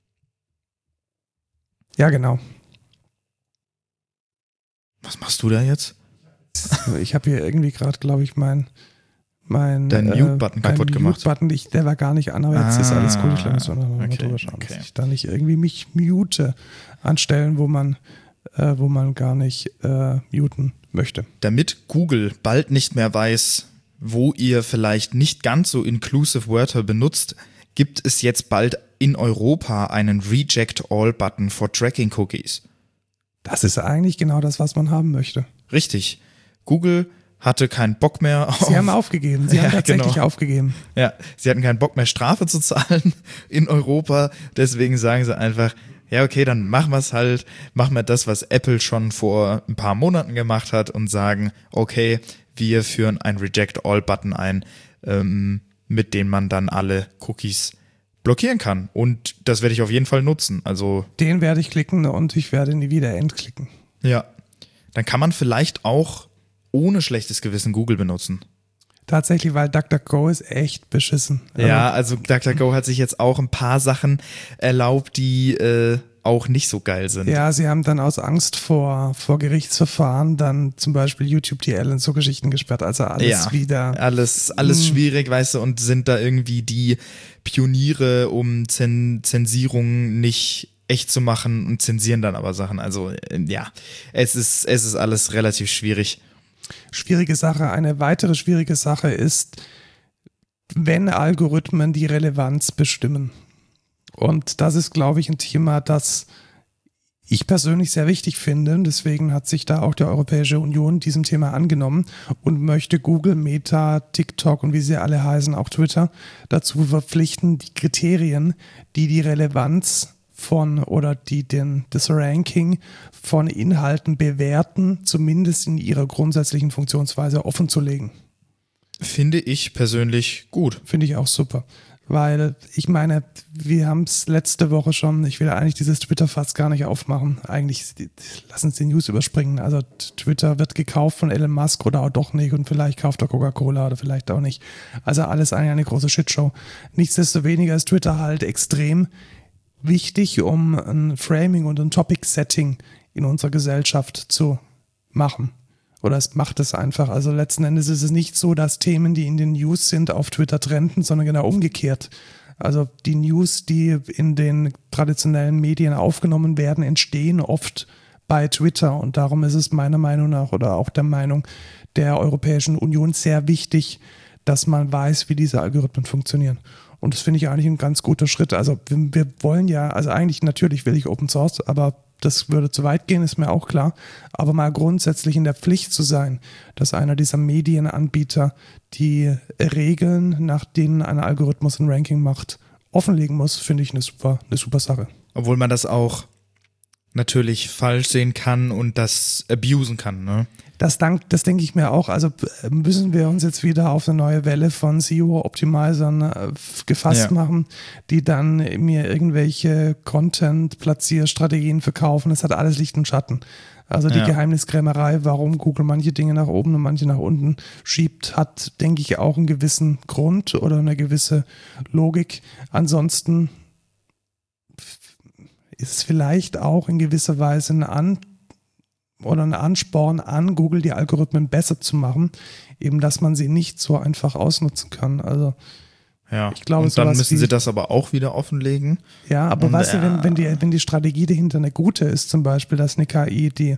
Ja, genau. Was machst du da jetzt? Ich habe hier irgendwie gerade, glaube ich, dein Mute-Button kaputt gemacht. Mute-Button, der war gar nicht an, aber jetzt ist alles gut. Ich glaube, ich soll noch mal drüber schauen, okay. dass ich da nicht irgendwie mich mute an Stellen, wo man gar nicht muten möchte. Damit Google bald nicht mehr weiß, wo ihr vielleicht nicht ganz so inclusive Wörter benutzt, gibt es jetzt bald in Europa einen Reject All-Button for Tracking Cookies. Das ist eigentlich genau das, was man haben möchte. Richtig. Google hatte keinen Bock mehr auf... Sie haben aufgegeben. Sie haben tatsächlich aufgegeben. Ja, sie hatten keinen Bock mehr, Strafe zu zahlen in Europa. Deswegen sagen sie einfach, ja, okay, dann machen wir es halt, machen wir das, was Apple schon vor ein paar Monaten gemacht hat und sagen, okay, wir führen ein Reject-All-Button ein, mit dem man dann alle Cookies blockieren kann. Und das werde ich auf jeden Fall nutzen. Also den werde ich klicken und ich werde nie wieder entklicken. Ja, dann kann man vielleicht auch ohne schlechtes Gewissen Google benutzen. Tatsächlich, weil DuckDuckGo ist echt beschissen. Ja, also DuckDuckGo hat sich jetzt auch ein paar Sachen erlaubt, die auch nicht so geil sind. Ja, sie haben dann aus Angst vor Gerichtsverfahren dann zum Beispiel YouTube DL und so Geschichten gesperrt. Also alles wieder. Alles schwierig, weißt du, und sind da irgendwie die Pioniere, um Zensierung nicht echt zu machen und zensieren dann aber Sachen. Also ja, es ist alles relativ schwierig. Schwierige Sache. Eine weitere schwierige Sache ist, wenn Algorithmen die Relevanz bestimmen. Und das ist, glaube ich, ein Thema, das ich persönlich sehr wichtig finde. Deswegen hat sich da auch die Europäische Union diesem Thema angenommen und möchte Google, Meta, TikTok und wie sie alle heißen, auch Twitter, dazu verpflichten, die Kriterien, die die Relevanz von oder die das Ranking von Inhalten bewerten, zumindest in ihrer grundsätzlichen Funktionsweise offen zu legen. Finde ich persönlich gut. Finde ich auch super. Weil, ich meine, wir haben es letzte Woche schon, ich will eigentlich dieses Twitter fast gar nicht aufmachen. Eigentlich, lass uns die News überspringen. Also Twitter wird gekauft von Elon Musk oder auch doch nicht und vielleicht kauft er Coca-Cola oder vielleicht auch nicht. Also alles eigentlich eine große Shitshow. Nichtsdestoweniger ist Twitter halt extrem wichtig, um ein Framing und ein Topic-Setting in unserer Gesellschaft zu machen. Oder es macht es einfach. Also letzten Endes ist es nicht so, dass Themen, die in den News sind, auf Twitter trenden, sondern genau umgekehrt. Also die News, die in den traditionellen Medien aufgenommen werden, entstehen oft bei Twitter. Und darum ist es meiner Meinung nach oder auch der Meinung der Europäischen Union sehr wichtig, dass man weiß, wie diese Algorithmen funktionieren. Und das finde ich eigentlich ein ganz guter Schritt. Also wir wollen ja, also eigentlich natürlich will ich Open Source, aber das würde zu weit gehen, ist mir auch klar. Aber mal grundsätzlich in der Pflicht zu sein, dass einer dieser Medienanbieter die Regeln, nach denen ein Algorithmus ein Ranking macht, offenlegen muss, finde ich eine super Sache. Obwohl man das auch natürlich falsch sehen kann und das abusen kann, ne? Das denke ich mir auch. Also müssen wir uns jetzt wieder auf eine neue Welle von SEO-Optimizern gefasst machen, die dann mir irgendwelche Content-Platzierstrategien verkaufen. Das hat alles Licht und Schatten. Also die Geheimniskrämerei, warum Google manche Dinge nach oben und manche nach unten schiebt, hat, denke ich, auch einen gewissen Grund oder eine gewisse Logik. Ansonsten ist es vielleicht auch in gewisser Weise ein Ansporn an Google, die Algorithmen besser zu machen, eben, dass man sie nicht so einfach ausnutzen kann. Also ich glaube, und dann müssen sie das aber auch wieder offenlegen. Ja, aber weißt du, wenn die Strategie dahinter eine gute ist, zum Beispiel, dass eine KI die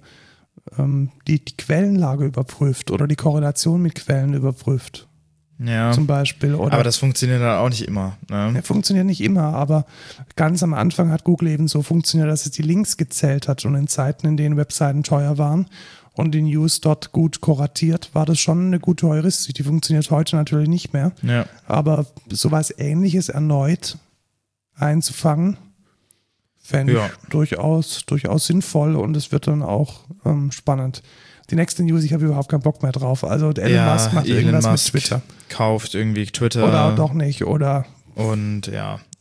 Quellenlage überprüft oder die Korrelation mit Quellen überprüft. Ja, zum Beispiel. Oder aber das funktioniert dann auch nicht immer. Ne? Ja, funktioniert nicht immer, aber ganz am Anfang hat Google eben so funktioniert, dass es die Links gezählt hat und in Zeiten, in denen Webseiten teuer waren und die News dort gut kuratiert, war das schon eine gute Heuristik. Die funktioniert heute natürlich nicht mehr, aber sowas Ähnliches erneut einzufangen, fände ich durchaus sinnvoll und es wird dann auch spannend. Die nächste News, ich habe überhaupt keinen Bock mehr drauf. Also Elon Musk macht irgendwas mit Twitter. Kauft irgendwie Twitter. Oder doch nicht, oder. Und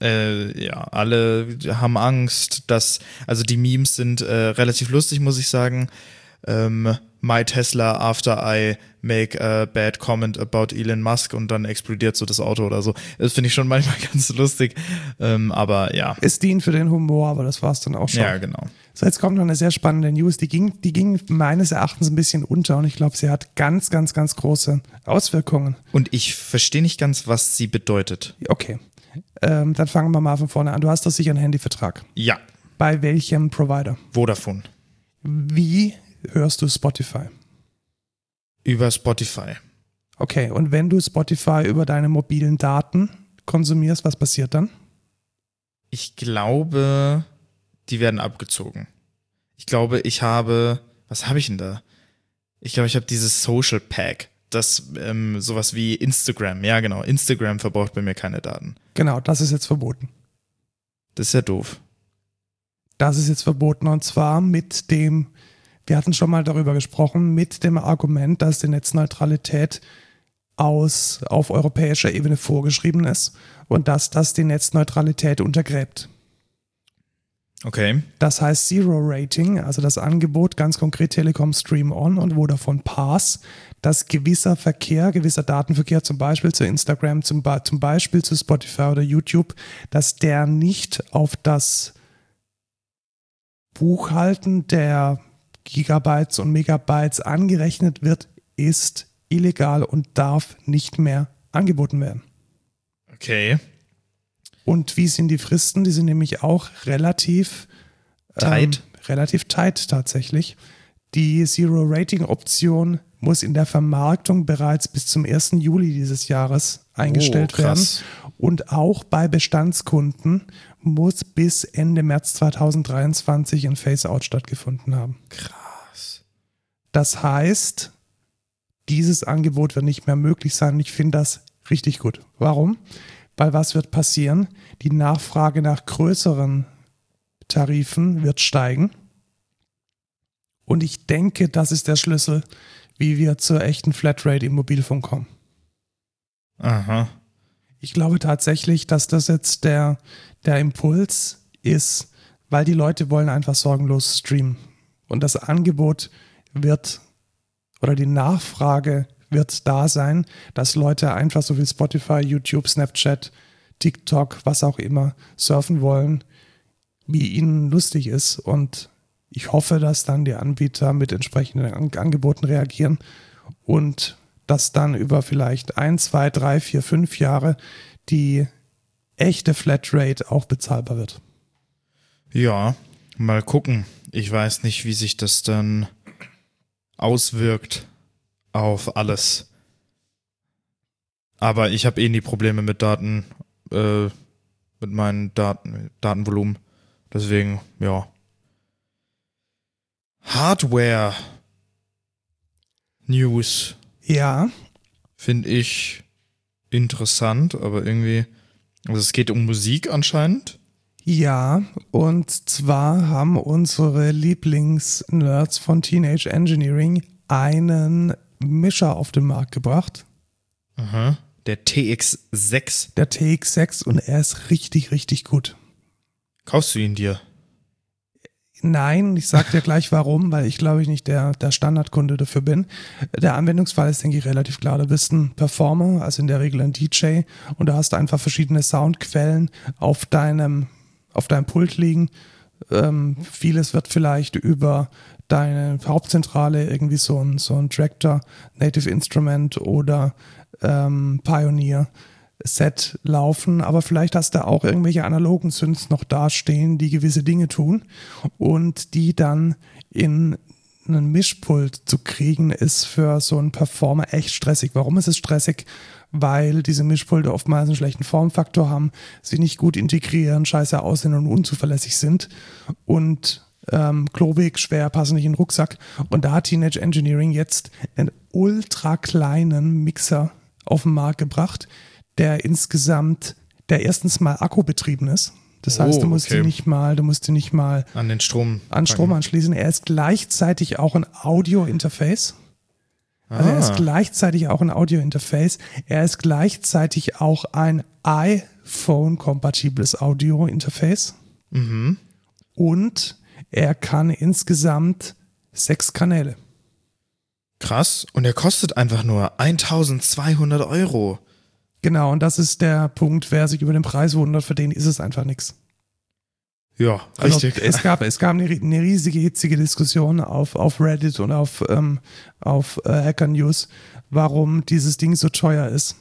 alle haben Angst, also die Memes sind relativ lustig, muss ich sagen. My Tesla after I make a bad comment about Elon Musk und dann explodiert so das Auto oder so. Das finde ich schon manchmal ganz lustig. Aber ja. Es dient für den Humor, aber das war es dann auch schon. Ja, genau. So, jetzt kommt noch eine sehr spannende News. Die ging meines Erachtens ein bisschen unter und ich glaube, sie hat ganz, ganz, ganz große Auswirkungen. Und ich verstehe nicht ganz, was sie bedeutet. Okay. Dann fangen wir mal von vorne an. Du hast doch sicher einen Handyvertrag. Ja. Bei welchem Provider? Vodafone. Wie hörst du Spotify? Über Spotify. Okay, und wenn du Spotify über deine mobilen Daten konsumierst, was passiert dann? Ich glaube, die werden abgezogen. Ich glaube, was habe ich denn da? Ich glaube, ich habe dieses Social Pack. Das sowas wie Instagram. Ja, genau. Instagram verbraucht bei mir keine Daten. Genau, das ist jetzt verboten. Das ist ja doof. Das ist jetzt verboten und zwar wir hatten schon mal darüber gesprochen, mit dem Argument, dass die Netzneutralität auf europäischer Ebene vorgeschrieben ist und dass das die Netzneutralität untergräbt. Okay. Das heißt Zero Rating, also das Angebot, ganz konkret Telekom Stream On und Vodafone Pass, dass gewisser Datenverkehr zum Beispiel zu Instagram, zum Beispiel zu Spotify oder YouTube, dass der nicht auf das Buchhalten der Gigabytes und Megabytes angerechnet wird, ist illegal und darf nicht mehr angeboten werden. Okay. Und wie sind die Fristen? Die sind nämlich auch relativ tight tatsächlich. Die Zero-Rating-Option muss in der Vermarktung bereits bis zum 1. Juli dieses Jahres eingestellt werden. Und auch bei Bestandskunden muss bis Ende März 2023 ein Phase-Out stattgefunden haben. Krass. Das heißt, dieses Angebot wird nicht mehr möglich sein und ich finde das richtig gut. Warum? Weil was wird passieren? Die Nachfrage nach größeren Tarifen wird steigen. Und ich denke, das ist der Schlüssel, wie wir zur echten Flatrate im Mobilfunk kommen. Aha. Ich glaube tatsächlich, dass das jetzt der Impuls ist, weil die Leute wollen einfach sorgenlos streamen. Und das Angebot die Nachfrage wird da sein, dass Leute einfach so wie Spotify, YouTube, Snapchat, TikTok, was auch immer, surfen wollen, wie ihnen lustig ist. Und ich hoffe, dass dann die Anbieter mit entsprechenden Angeboten reagieren und dass dann über vielleicht 1, 2, 3, 4, 5 Jahre die echte Flatrate auch bezahlbar wird. Ja, mal gucken. Ich weiß nicht, wie sich das dann auswirkt auf alles. Aber ich habe nie Probleme mit Daten, mit meinen Datenvolumen. Deswegen, ja. Hardware News. Ja. Finde ich interessant, aber irgendwie, also es geht um Musik anscheinend. Ja, und zwar haben unsere Lieblingsnerds von Teenage Engineering einen Mischer auf den Markt gebracht. Aha. Der TX6. Der TX6 und er ist richtig, richtig gut. Kaufst du ihn dir? Nein, ich sag dir gleich warum, weil ich glaube ich nicht der Standardkunde dafür bin. Der Anwendungsfall ist, denke ich, relativ klar. Du bist ein Performer, also in der Regel ein DJ und da hast du einfach verschiedene Soundquellen auf deinem Pult liegen. Vieles wird vielleicht über deine Hauptzentrale irgendwie so ein Traktor, Native Instrument oder Pioneer Set laufen, aber vielleicht hast du auch irgendwelche analogen Synths noch dastehen, die gewisse Dinge tun und die dann in einen Mischpult zu kriegen, ist für so einen Performer echt stressig. Warum ist es stressig? Weil diese Mischpulte oftmals einen schlechten Formfaktor haben, sie nicht gut integrieren, scheiße aussehen und unzuverlässig sind und klobig, schwer, passen nicht in den Rucksack. Und da hat Teenage Engineering jetzt einen ultra kleinen Mixer auf den Markt gebracht, der erstens mal akkubetrieben ist. Das heißt, du musst ihn nicht mal an den Strom anschließen. Er ist gleichzeitig auch ein Audio-Interface. Also er ist gleichzeitig auch ein Audio-Interface. Er ist gleichzeitig auch ein iPhone-kompatibles Audio-Interface. Mhm. Und er kann insgesamt 6 Kanäle. Krass. Und er kostet einfach nur 1.200 €. Genau, und das ist der Punkt, wer sich über den Preis wundert, für den ist es einfach nichts. Ja, also richtig. Es gab eine riesige, hitzige Diskussion auf Reddit und auf Hacker News, warum dieses Ding so teuer ist.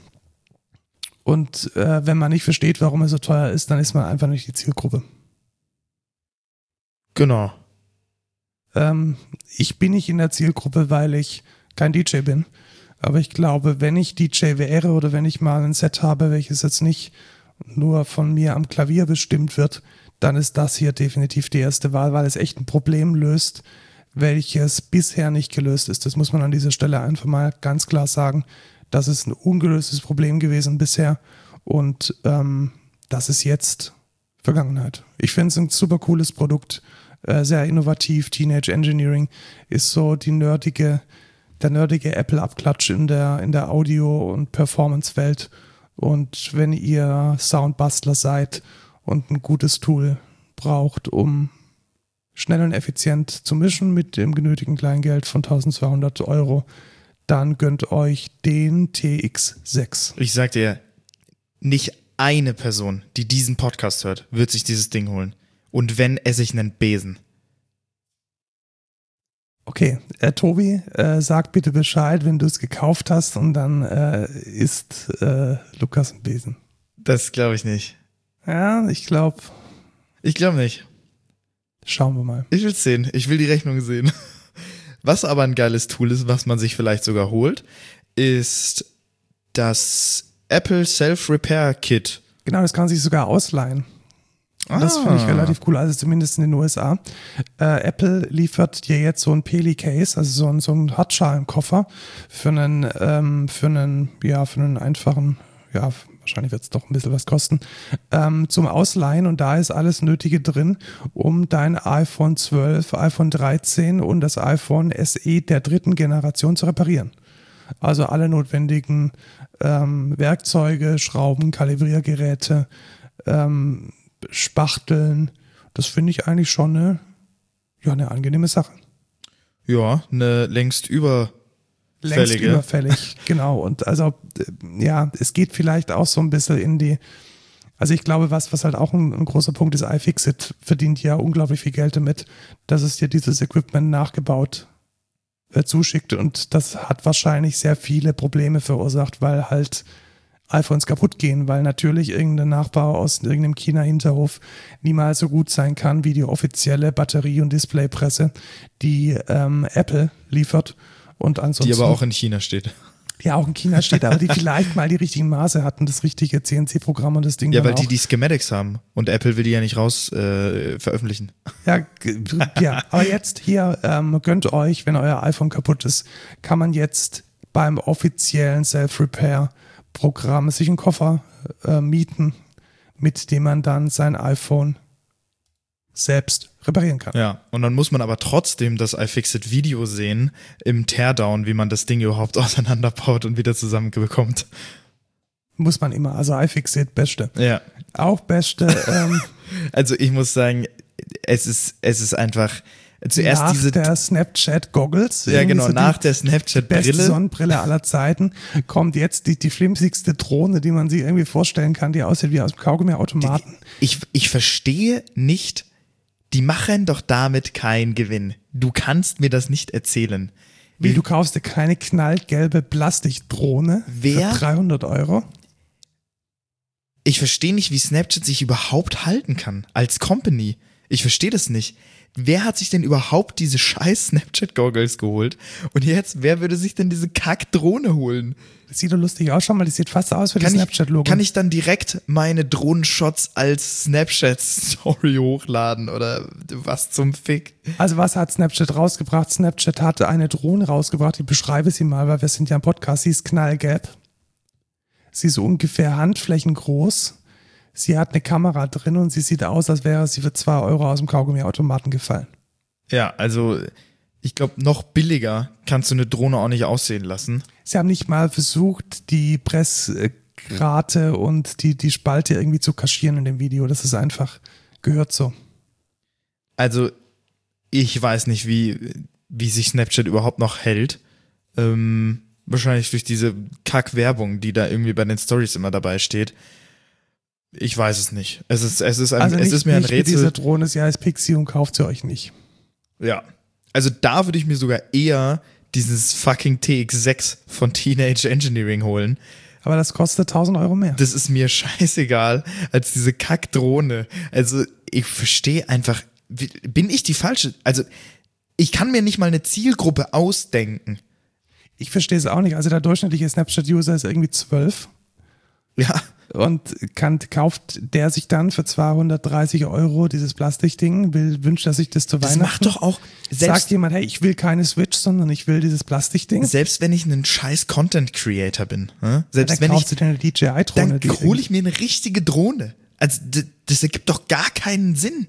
Und wenn man nicht versteht, warum es so teuer ist, dann ist man einfach nicht die Zielgruppe. Genau. Ich bin nicht in der Zielgruppe, weil ich kein DJ bin. Aber ich glaube, wenn ich DJ wäre oder wenn ich mal ein Set habe, welches jetzt nicht nur von mir am Klavier bestimmt wird, dann ist das hier definitiv die erste Wahl, weil es echt ein Problem löst, welches bisher nicht gelöst ist. Das muss man an dieser Stelle einfach mal ganz klar sagen. Das ist ein ungelöstes Problem gewesen bisher und das ist jetzt Vergangenheit. Ich finde es ein super cooles Produkt, sehr innovativ. Teenage Engineering ist so der nerdige Apple-Abklatsch in der Audio- und Performance-Welt. Und wenn ihr Soundbastler seid und ein gutes Tool braucht, um schnell und effizient zu mischen mit dem genötigten Kleingeld von 1.200 Euro, dann gönnt euch den TX6. Ich sag dir, nicht eine Person, die diesen Podcast hört, wird sich dieses Ding holen. Und wenn, esse ich einen Besen. Okay, Tobi, sag bitte Bescheid, wenn du es gekauft hast und dann isst Lukas ein Besen. Das glaube ich nicht. Ja, ich glaube. Ich glaube nicht. Schauen wir mal. Ich will es sehen. Ich will die Rechnung sehen. Was aber ein geiles Tool ist, was man sich vielleicht sogar holt, ist das Apple Self-Repair Kit. Genau, das kann man sich sogar ausleihen. Das finde ich relativ cool, also zumindest in den USA. Apple liefert dir jetzt so ein Peli-Case, also so ein Hartschalenkoffer für einen einfachen, ja, wahrscheinlich wird es doch ein bisschen was kosten, zum Ausleihen, und da ist alles Nötige drin, um dein iPhone 12, iPhone 13 und das iPhone SE der 3. Generation zu reparieren. Also alle notwendigen Werkzeuge, Schrauben, Kalibriergeräte, Spachteln. Das finde ich eigentlich schon eine angenehme Sache. Ja, eine längst überfällig, genau. Und also, es geht vielleicht auch so ein bisschen in die, also ich glaube, was halt auch ein großer Punkt ist, iFixit verdient ja unglaublich viel Geld damit, dass es dir dieses Equipment nachgebaut zuschickt, und das hat wahrscheinlich sehr viele Probleme verursacht, weil halt iPhones kaputt gehen, weil natürlich irgendein Nachbau aus irgendeinem China-Hinterhof niemals so gut sein kann wie die offizielle Batterie- und Displaypresse, die Apple liefert. Und ansonsten, die aber auch in China steht. Ja, auch in China steht, aber die vielleicht mal die richtigen Maße hatten, das richtige CNC-Programm und das Ding. Ja, weil die Schematics haben und Apple will die ja nicht raus veröffentlichen. Ja, aber jetzt hier gönnt euch, wenn euer iPhone kaputt ist, kann man jetzt beim offiziellen Self-Repair-Programm sich einen Koffer mieten, mit dem man dann sein iPhone selbst reparieren kann. Ja, und dann muss man aber trotzdem das iFixit-Video sehen im Teardown, wie man das Ding überhaupt auseinanderbaut und wieder zusammenbekommt. Muss man immer, also iFixit, beste. Ja. Auch beste. Also ich muss sagen, es ist einfach zuerst nach diese der Snapchat-Goggles. Ja, genau, so nach der Snapchat-Brille. Beste Sonnenbrille aller Zeiten kommt jetzt die flimsigste Drohne, die man sich irgendwie vorstellen kann, die aussieht wie aus dem Kaugummi-Automaten. Ich verstehe nicht, die machen doch damit keinen Gewinn. Du kannst mir das nicht erzählen. Wie, du kaufst dir keine knallgelbe Plastikdrohne für 300 Euro? Ich verstehe nicht, wie Snapchat sich überhaupt halten kann als Company. Ich verstehe das nicht. Wer hat sich denn überhaupt diese scheiß Snapchat-Goggles geholt? Und jetzt, wer würde sich denn diese Kack-Drohne holen? Das sieht doch lustig aus, schau mal, die sieht fast aus wie das Snapchat-Logo. Kann ich dann direkt meine Drohnenshots als Snapchat-Story hochladen oder was zum Fick? Also was hat Snapchat rausgebracht? Snapchat hatte eine Drohne rausgebracht, ich beschreibe sie mal, weil wir sind ja im Podcast, sie ist knallgelb. Sie ist so ungefähr handflächengroß. Sie hat eine Kamera drin und sie sieht aus, als wäre sie für 2 Euro aus dem Kaugummi-Automaten gefallen. Ja, also ich glaube, noch billiger kannst du eine Drohne auch nicht aussehen lassen. Sie haben nicht mal versucht, die Pressgrate und die Spalte irgendwie zu kaschieren in dem Video. Das ist einfach, gehört so. Also ich weiß nicht, wie sich Snapchat überhaupt noch hält. Wahrscheinlich durch diese Kack-Werbung, die da irgendwie bei den Stories immer dabei steht. Ich weiß es nicht. Es ist mir ein Rätsel. Diese Drohne, sie heißt Pixie und kauft sie euch nicht. Ja. Also da würde ich mir sogar eher dieses fucking TX6 von Teenage Engineering holen. Aber das kostet 1.000 Euro mehr. Das ist mir scheißegal als diese Kack-Drohne. Also ich verstehe einfach, bin ich die falsche? Also ich kann mir nicht mal eine Zielgruppe ausdenken. Ich verstehe es auch nicht. Also der durchschnittliche Snapchat-User ist irgendwie 12. Ja. Und kauft der sich dann für 230 Euro dieses Plastikding, wünscht er sich das zu Weihnachten? Das macht doch auch, sagt jemand, hey, ich will keine Switch, sondern ich will dieses Plastikding. Selbst wenn ich ein scheiß Content-Creator bin, selbst dann wenn kaufst du dir eine DJI-Drohne. Dann hole ich mir eine richtige Drohne. Also das ergibt doch gar keinen Sinn.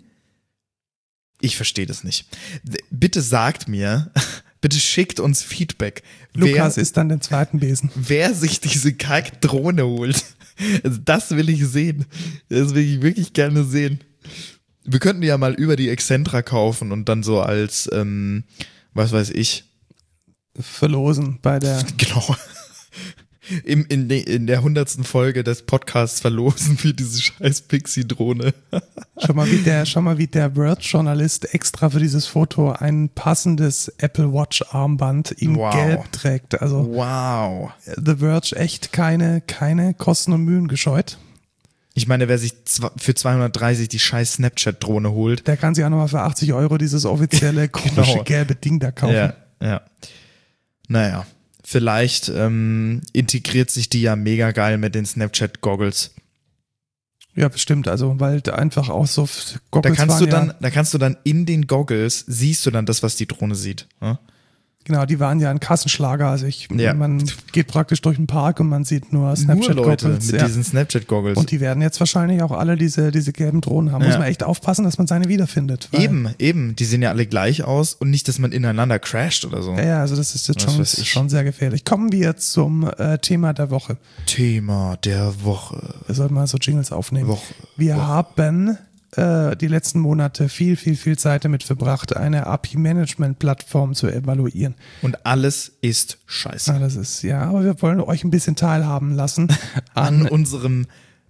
Ich verstehe das nicht. Bitte sagt mir, bitte schickt uns Feedback. Lukas ist dann den zweiten Besen. Wer sich diese Kack-Drohne holt. Also das will ich sehen. Das will ich wirklich gerne sehen. Wir könnten die ja mal über die Excentra kaufen und dann so als, was weiß ich. Verlosen bei der... Genau. In der 100. Folge des Podcasts verlosen wir diese scheiß Pixie-Drohne. Schau mal, wie der Verge-Journalist extra für dieses Foto ein passendes Apple Watch-Armband in Gelb trägt. Also wow. The Verge echt keine Kosten und Mühen gescheut. Ich meine, wer sich für 230 die scheiß Snapchat-Drohne holt, der kann sich auch nochmal für 80 € dieses offizielle komische gelbe Ding da kaufen. Ja. Naja. Vielleicht integriert sich die ja mega geil mit den Snapchat-Goggles. Ja, bestimmt. Also, weil einfach auch so Goggles da kannst du dann in den Goggles, siehst du dann das, was die Drohne sieht. Ja? Genau, die waren ja ein Kassenschlager. Also man geht praktisch durch den Park und man sieht nur Snapchat-Goggles. Leute mit diesen Snapchat-Goggles. Und die werden jetzt wahrscheinlich auch alle diese gelben Drohnen haben. Muss man echt aufpassen, dass man seine wiederfindet. Eben. Die sehen ja alle gleich aus und nicht, dass man ineinander crasht oder so. Ja, also das ist jetzt schon sehr gefährlich. Kommen wir jetzt zum Thema der Woche. Thema der Woche. Wir sollten mal so Jingles aufnehmen. Wir haben die letzten Monate viel Zeit damit verbracht, eine API-Management-Plattform zu evaluieren. Und alles ist scheiße. Alles ist, ja, aber wir wollen euch ein bisschen teilhaben lassen an unseren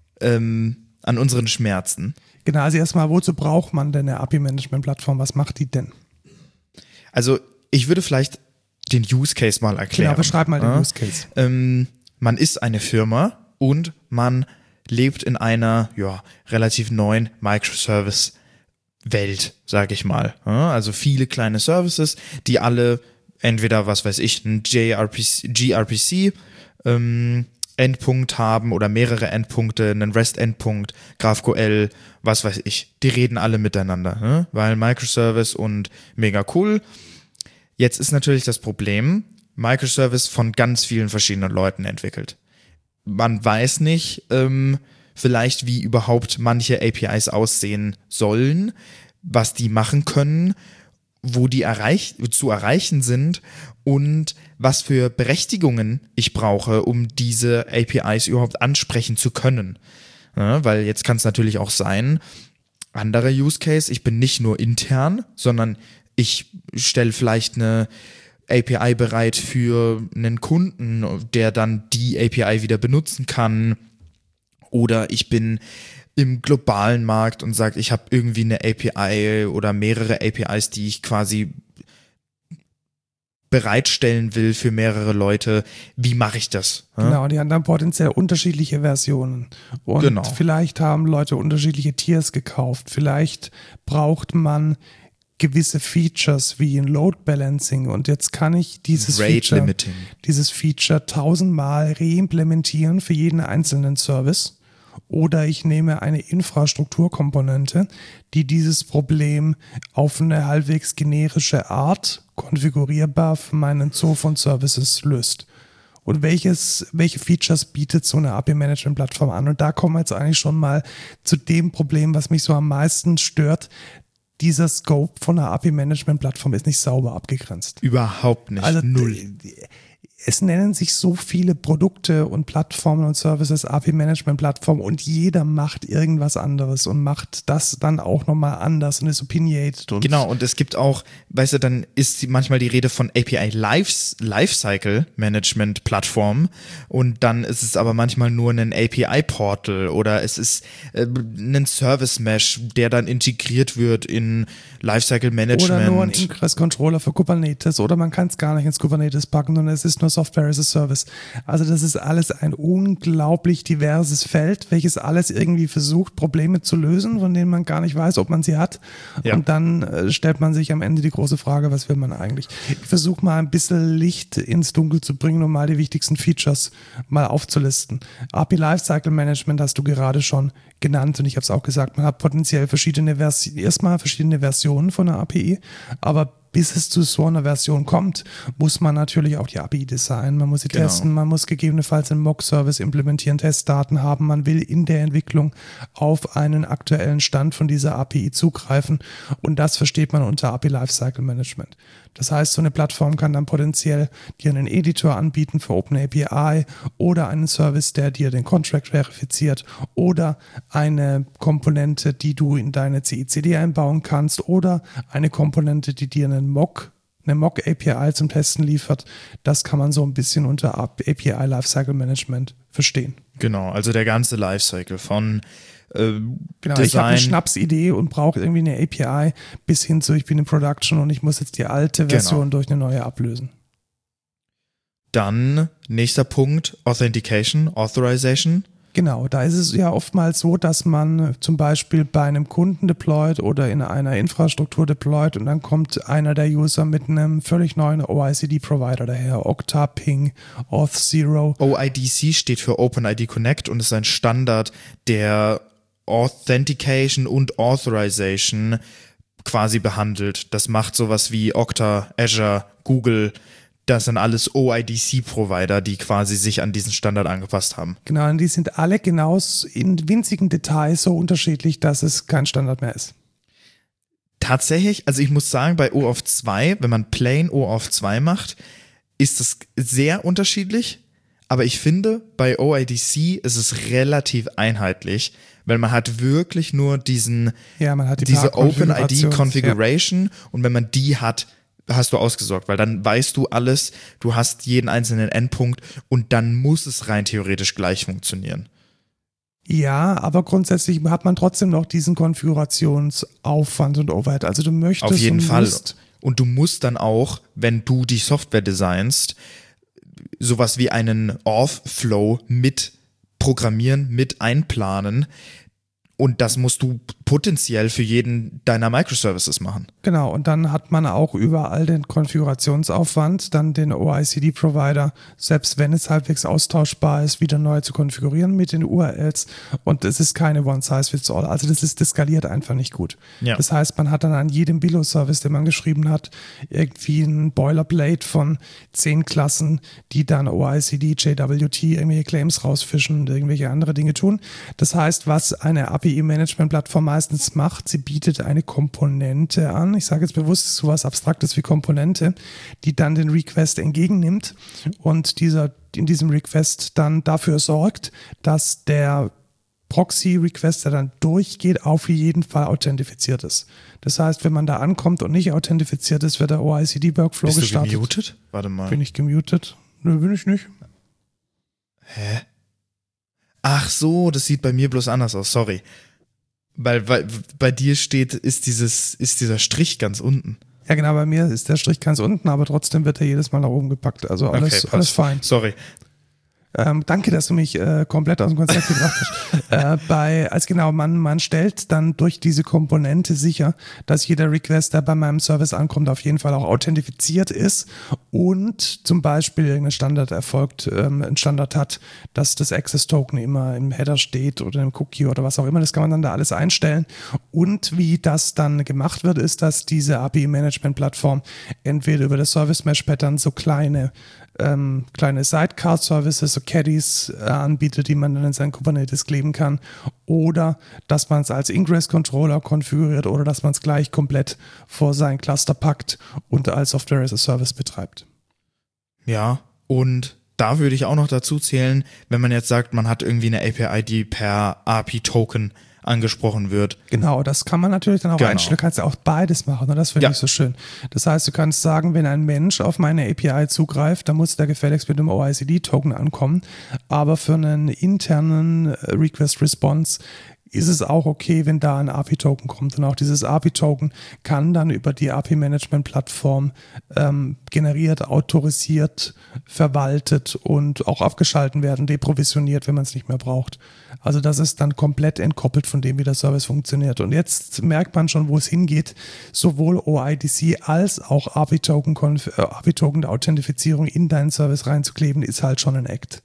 Schmerzen. Genau, also erstmal, wozu braucht man denn eine API-Management-Plattform? Was macht die denn? Also ich würde vielleicht den Use Case mal erklären. Genau, beschreib mal den Use Case. Man ist eine Firma und man lebt in einer relativ neuen Microservice-Welt, sage ich mal. Also viele kleine Services, die alle entweder, was weiß ich, ein gRPC Endpunkt haben oder mehrere Endpunkte, einen REST-Endpunkt, GraphQL, was weiß ich. Die reden alle miteinander, weil Microservice und mega cool. Jetzt ist natürlich das Problem, Microservice von ganz vielen verschiedenen Leuten entwickelt. Man weiß nicht, vielleicht wie überhaupt manche APIs aussehen sollen, was die machen können, wo die zu erreichen sind und was für Berechtigungen ich brauche, um diese APIs überhaupt ansprechen zu können. Ja, weil jetzt kann es natürlich auch sein, anderer Use Case, ich bin nicht nur intern, sondern ich stelle vielleicht eine API bereit für einen Kunden, der dann die API wieder benutzen kann. Oder ich bin im globalen Markt und sage, ich habe irgendwie eine API oder mehrere APIs, die ich quasi bereitstellen will für mehrere Leute. Wie mache ich das? Genau, die haben dann potenziell unterschiedliche Versionen. Und vielleicht haben Leute unterschiedliche Tiers gekauft. Vielleicht braucht man gewisse Features wie ein Load Balancing und jetzt kann ich dieses Feature 1000-mal reimplementieren für jeden einzelnen Service oder ich nehme eine Infrastrukturkomponente, die dieses Problem auf eine halbwegs generische Art konfigurierbar für meinen Zoo von Services löst. Und welche Features bietet so eine API-Management-Plattform an? Und da kommen wir jetzt eigentlich schon mal zu dem Problem, was mich so am meisten stört. Dieser Scope von einer API-Management-Plattform ist nicht sauber abgegrenzt. Überhaupt nicht. Also null. Es nennen sich so viele Produkte und Plattformen und Services API-Management-Plattform und jeder macht irgendwas anderes und macht das dann auch nochmal anders und ist opinionated. Genau, und es gibt auch, weißt du, dann ist manchmal die Rede von API Lifecycle-Management-Plattform und dann ist es aber manchmal nur ein API-Portal oder es ist ein Service-Mesh, der dann integriert wird in Lifecycle-Management. Oder nur ein Ingress-Controller für Kubernetes oder man kann es gar nicht ins Kubernetes packen, sondern es ist nur Software as a Service. Also das ist alles ein unglaublich diverses Feld, welches alles irgendwie versucht, Probleme zu lösen, von denen man gar nicht weiß, ob man sie hat. Ja. Und dann stellt man sich am Ende die große Frage, was will man eigentlich? Ich versuche mal ein bisschen Licht ins Dunkel zu bringen, um mal die wichtigsten Features mal aufzulisten. API Lifecycle Management hast du gerade schon genannt und ich habe es auch gesagt, man hat potenziell verschiedene Versionen von der API, aber bis es zu so einer Version kommt, muss man natürlich auch die API designen, man muss sie testen, man muss gegebenenfalls einen Mock-Service implementieren, Testdaten haben, man will in der Entwicklung auf einen aktuellen Stand von dieser API zugreifen und das versteht man unter API Lifecycle Management. Das heißt, so eine Plattform kann dann potenziell dir einen Editor anbieten für OpenAPI oder einen Service, der dir den Contract verifiziert oder eine Komponente, die du in deine CI/CD einbauen kannst oder eine Komponente, die dir eine Mock-API zum Testen liefert. Das kann man so ein bisschen unter API Lifecycle Management verstehen. Genau, also der ganze Lifecycle von Genau, Design. ich habe eine Schnapsidee und brauche irgendwie eine API bis hin zu, ich bin in Production und ich muss jetzt die alte Version durch eine neue ablösen. Dann nächster Punkt, Authentication, Authorization. Genau, da ist es ja oftmals so, dass man zum Beispiel bei einem Kunden deployt oder in einer Infrastruktur deployt und dann kommt einer der User mit einem völlig neuen OICD-Provider daher, Okta, Ping, Auth0. OIDC steht für OpenID Connect und ist ein Standard, der Authentication und Authorization quasi behandelt. Das macht sowas wie Okta, Azure, Google. Das sind alles OIDC-Provider, die quasi sich an diesen Standard angepasst haben. Genau, und die sind alle genau in winzigen Details so unterschiedlich, dass es kein Standard mehr ist. Tatsächlich, also ich muss sagen, bei OAuth 2, wenn man plain OAuth 2 macht, ist das sehr unterschiedlich. Aber ich finde, bei OIDC ist es relativ einheitlich, weil man hat wirklich nur diese OpenID-Configuration und wenn man die hat, hast du ausgesorgt, weil dann weißt du alles, du hast jeden einzelnen Endpunkt und dann muss es rein theoretisch gleich funktionieren. Ja, aber grundsätzlich hat man trotzdem noch diesen Konfigurationsaufwand und Overhead. Also du möchtest auf jeden Fall. Und du musst dann auch, wenn du die Software designst, sowas wie einen Auth-Flow mit programmieren, mit einplanen. Und das musst du potenziell für jeden deiner Microservices machen. Genau, und dann hat man auch überall den Konfigurationsaufwand, dann den OICD-Provider, selbst wenn es halbwegs austauschbar ist, wieder neu zu konfigurieren mit den URLs. Und es ist keine One-Size-Fits-All. Also das skaliert einfach nicht gut. Ja. Das heißt, man hat dann an jedem Billo-Service, den man geschrieben hat, irgendwie ein Boilerplate von 10 Klassen, die dann OICD, JWT, irgendwelche Claims rausfischen und irgendwelche andere Dinge tun. Das heißt, was eine API-Management-Plattform meistens macht, sie bietet eine Komponente an, ich sage jetzt bewusst sowas Abstraktes wie Komponente, die dann den Request entgegennimmt und in diesem Request dann dafür sorgt, dass der Proxy-Request, der dann durchgeht, auf jeden Fall authentifiziert ist. Das heißt, wenn man da ankommt und nicht authentifiziert ist, wird der OICD-Workflow gestartet. Bist du gemutet? Warte mal. Bin ich gemutet? Nö, bin ich nicht. Hä? Ach so, das sieht bei mir bloß anders aus, sorry. Weil bei dir steht, ist dieser Strich ganz unten. Ja genau, bei mir ist der Strich ganz unten, aber trotzdem wird er jedes Mal nach oben gepackt. Also alles fein. Sorry. Danke, dass du mich komplett aus dem Konzept gebracht hast. Man stellt dann durch diese Komponente sicher, dass jeder Request, der bei meinem Service ankommt, auf jeden Fall auch authentifiziert ist und zum Beispiel irgendein Standard ein Standard hat, dass das Access Token immer im Header steht oder im Cookie oder was auch immer. Das kann man dann da alles einstellen. Und wie das dann gemacht wird, ist, dass diese API-Management-Plattform entweder über das Service Mesh Pattern so kleine Sidecar-Services, so Caddies anbietet, die man dann in seinen Kubernetes kleben kann, oder dass man es als Ingress-Controller konfiguriert oder dass man es gleich komplett vor sein Cluster packt und als Software as a Service betreibt. Ja, und da würde ich auch noch dazu zählen, wenn man jetzt sagt, man hat irgendwie eine API, die per API-Token angesprochen wird. Genau, das kann man natürlich dann auch einstellen. Du kannst ja auch beides machen und das finde ich so schön. Das heißt, du kannst sagen, wenn ein Mensch auf meine API zugreift, dann muss der gefälligst mit dem OICD-Token ankommen, aber für einen internen Request-Response ist es auch okay, wenn da ein API-Token kommt. Und auch dieses API-Token kann dann über die API-Management-Plattform generiert, autorisiert, verwaltet und auch abgeschalten werden, deprovisioniert, wenn man es nicht mehr braucht. Also das ist dann komplett entkoppelt von dem, wie der Service funktioniert. Und jetzt merkt man schon, wo es hingeht. Sowohl OIDC als auch API-Token der Authentifizierung in deinen Service reinzukleben, ist halt schon ein Act.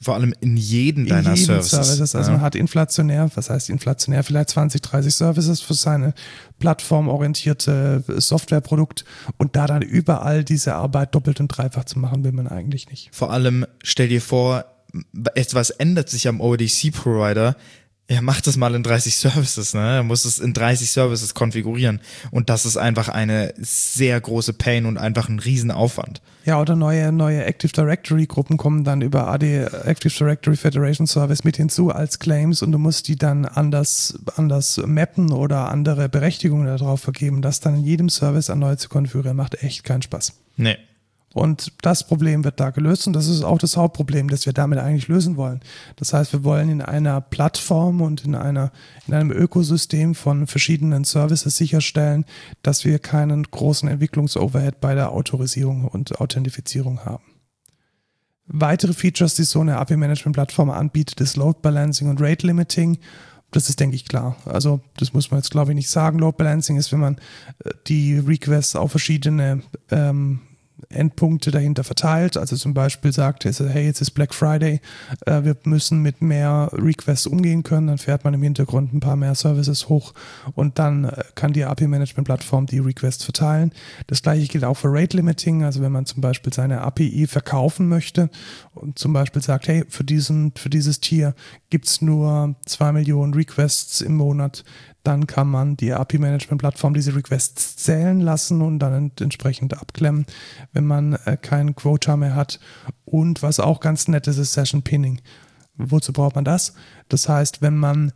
Vor allem in jeden deiner Services. Also man hat inflationär, was heißt inflationär, vielleicht 20, 30 Services für seine plattformorientierte Softwareprodukt und da dann überall diese Arbeit doppelt und dreifach zu machen, will man eigentlich nicht. Vor allem stell dir vor, etwas ändert sich am ODC-Provider, er macht das mal in 30 Services, ne? Er muss es in 30 Services konfigurieren. Und das ist einfach eine sehr große Pain und einfach ein Riesenaufwand. Ja, oder neue Active Directory Gruppen kommen dann über AD Active Directory Federation Service mit hinzu als Claims und du musst die dann anders mappen oder andere Berechtigungen darauf vergeben. Das dann in jedem Service erneut zu konfigurieren, macht echt keinen Spaß. Nee. Und das Problem wird da gelöst und das ist auch das Hauptproblem, das wir damit eigentlich lösen wollen. Das heißt, wir wollen in einer Plattform und in einem Ökosystem von verschiedenen Services sicherstellen, dass wir keinen großen Entwicklungsoverhead bei der Autorisierung und Authentifizierung haben. Weitere Features, die so eine API-Management-Plattform anbietet, ist Load Balancing und Rate Limiting. Das ist, denke ich, klar. Also das muss man jetzt, glaube ich, nicht sagen. Load Balancing ist, wenn man die Requests auf verschiedene Endpunkte dahinter verteilt, also zum Beispiel sagt, hey, jetzt ist Black Friday, wir müssen mit mehr Requests umgehen können, dann fährt man im Hintergrund ein paar mehr Services hoch und dann kann die API-Management-Plattform die Requests verteilen. Das gleiche gilt auch für Rate Limiting, also wenn man zum Beispiel seine API verkaufen möchte und zum Beispiel sagt, hey, für dieses Tier gibt es nur 2 Millionen Requests im Monat, dann kann man die API-Management-Plattform diese Requests zählen lassen und dann entsprechend abklemmen, wenn man keinen Quota mehr hat. Und was auch ganz nett ist, ist Session Pinning. Wozu braucht man das? Das heißt, wenn man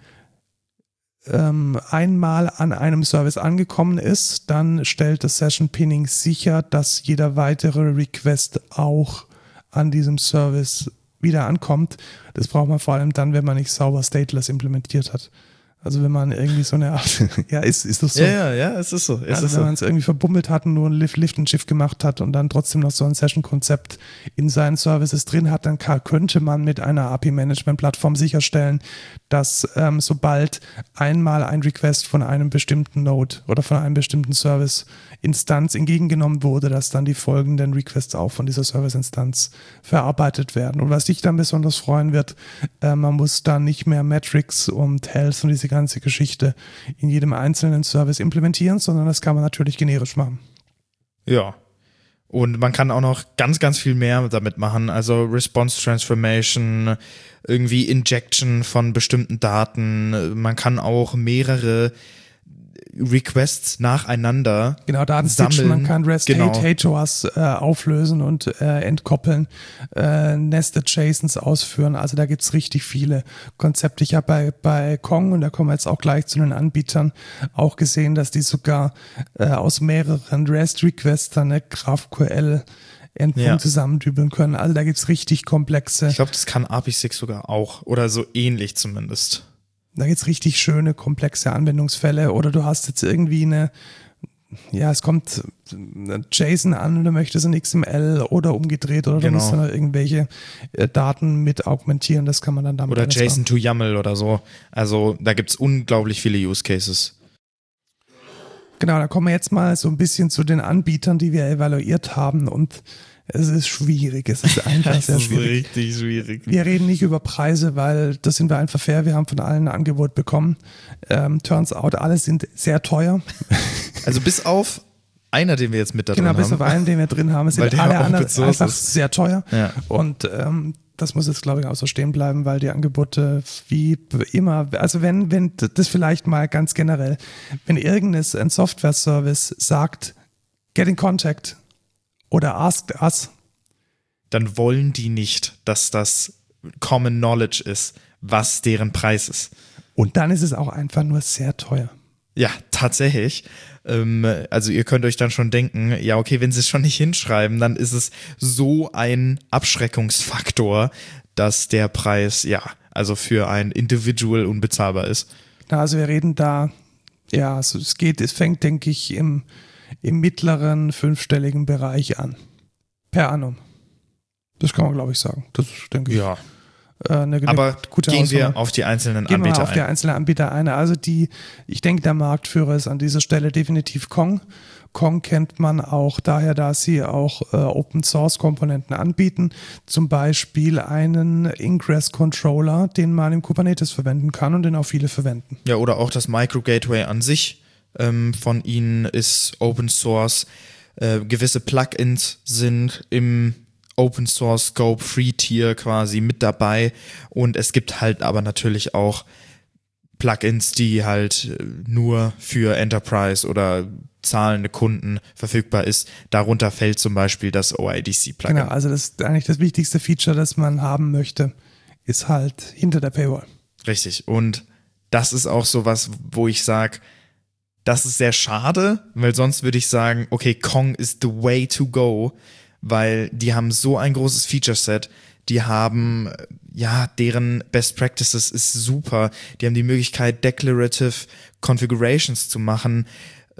einmal an einem Service angekommen ist, dann stellt das Session Pinning sicher, dass jeder weitere Request auch an diesem Service wieder ankommt. Das braucht man vor allem dann, wenn man nicht sauber Stateless implementiert hat. Also wenn man irgendwie so eine Art, ja, ist das so? Ja, es ist so. Wenn man es irgendwie verbummelt hat und nur ein Lift and Shift gemacht hat und dann trotzdem noch so ein Session-Konzept in seinen Services drin hat, dann könnte man mit einer API-Management-Plattform sicherstellen, dass sobald einmal ein Request von einem bestimmten Node oder von einem bestimmten Service-Instanz entgegengenommen wurde, dass dann die folgenden Requests auch von dieser Service-Instanz verarbeitet werden. Und was dich dann besonders freuen wird, man muss dann nicht mehr Metrics und Health und diese ganze Geschichte in jedem einzelnen Service implementieren, sondern das kann man natürlich generisch machen. Ja. Und man kann auch noch ganz, ganz viel mehr damit machen. Also Response Transformation, irgendwie Injection von bestimmten Daten. Man kann auch mehrere Requests nacheinander Daten sammeln. Man kann REST-HOAs auflösen und entkoppeln, Nested JSONs ausführen. Also da gibt es richtig viele Konzepte. Ich habe bei Kong, und da kommen wir jetzt auch gleich zu den Anbietern, auch gesehen, dass die sogar aus mehreren REST-Requests dann eine GraphQL Endpunkt zusammendübeln können. Also da gibt es richtig komplexe. Ich glaube, das kann API6 sogar auch oder so ähnlich zumindest. Da gibt es richtig schöne, komplexe Anwendungsfälle oder du hast jetzt irgendwie es kommt JSON an und du möchtest ein XML oder umgedreht oder du musst dann irgendwelche Daten mit augmentieren, das kann man dann damit oder JSON to YAML oder so. Also da gibt es unglaublich viele Use Cases. Genau, da kommen wir jetzt mal so ein bisschen zu den Anbietern, die wir evaluiert haben und es ist schwierig, es ist einfach sehr schwierig. Richtig schwierig. Wir reden nicht über Preise, weil das sind wir einfach fair, wir haben von allen ein Angebot bekommen. Turns out, alle sind sehr teuer. Also bis auf einer, den wir jetzt mit da drin haben. Genau, bis auf einen, den wir drin haben, sind alle anderen einfach sehr teuer. Ja. Und das muss jetzt, glaube ich, auch so stehen bleiben, weil die Angebote wie immer, also wenn das vielleicht mal ganz generell, wenn ein Software-Service sagt, get in contact, oder asked us, dann wollen die nicht, dass das Common Knowledge ist, was deren Preis ist. Und dann ist es auch einfach nur sehr teuer. Ja, tatsächlich. Also ihr könnt euch dann schon denken, ja okay, wenn sie es schon nicht hinschreiben, dann ist es so ein Abschreckungsfaktor, dass der Preis, also für ein Individual unbezahlbar ist. Also wir reden da, also es fängt, denke ich, im mittleren 5-stelligen Bereich an. Per annum. Das kann man, glaube ich, sagen. Das denke ich. Ja. Eine aber gute gehen Auswahl. wir auf die einzelnen Anbieter ein. Die einzelnen Anbieter ein. Also ich denke, der Marktführer ist an dieser Stelle definitiv Kong. Kong kennt man auch daher, dass sie auch Open-Source-Komponenten anbieten, zum Beispiel einen Ingress-Controller, den man im Kubernetes verwenden kann und den auch viele verwenden. Ja, oder auch das Micro-Gateway an sich von ihnen ist Open Source. Gewisse Plugins sind im Open Source Scope Free Tier quasi mit dabei und es gibt halt aber natürlich auch Plugins, die halt nur für Enterprise oder zahlende Kunden verfügbar ist. Darunter fällt zum Beispiel das OIDC-Plugin. Genau, also das ist eigentlich das wichtigste Feature, das man haben möchte, ist halt hinter der Paywall. Richtig. Und das ist auch so was, wo ich sage, das ist sehr schade, weil sonst würde ich sagen, okay, Kong is the way to go, weil die haben so ein großes Feature-Set, die haben, ja, deren Best Practices ist super, die haben die Möglichkeit, Declarative Configurations zu machen,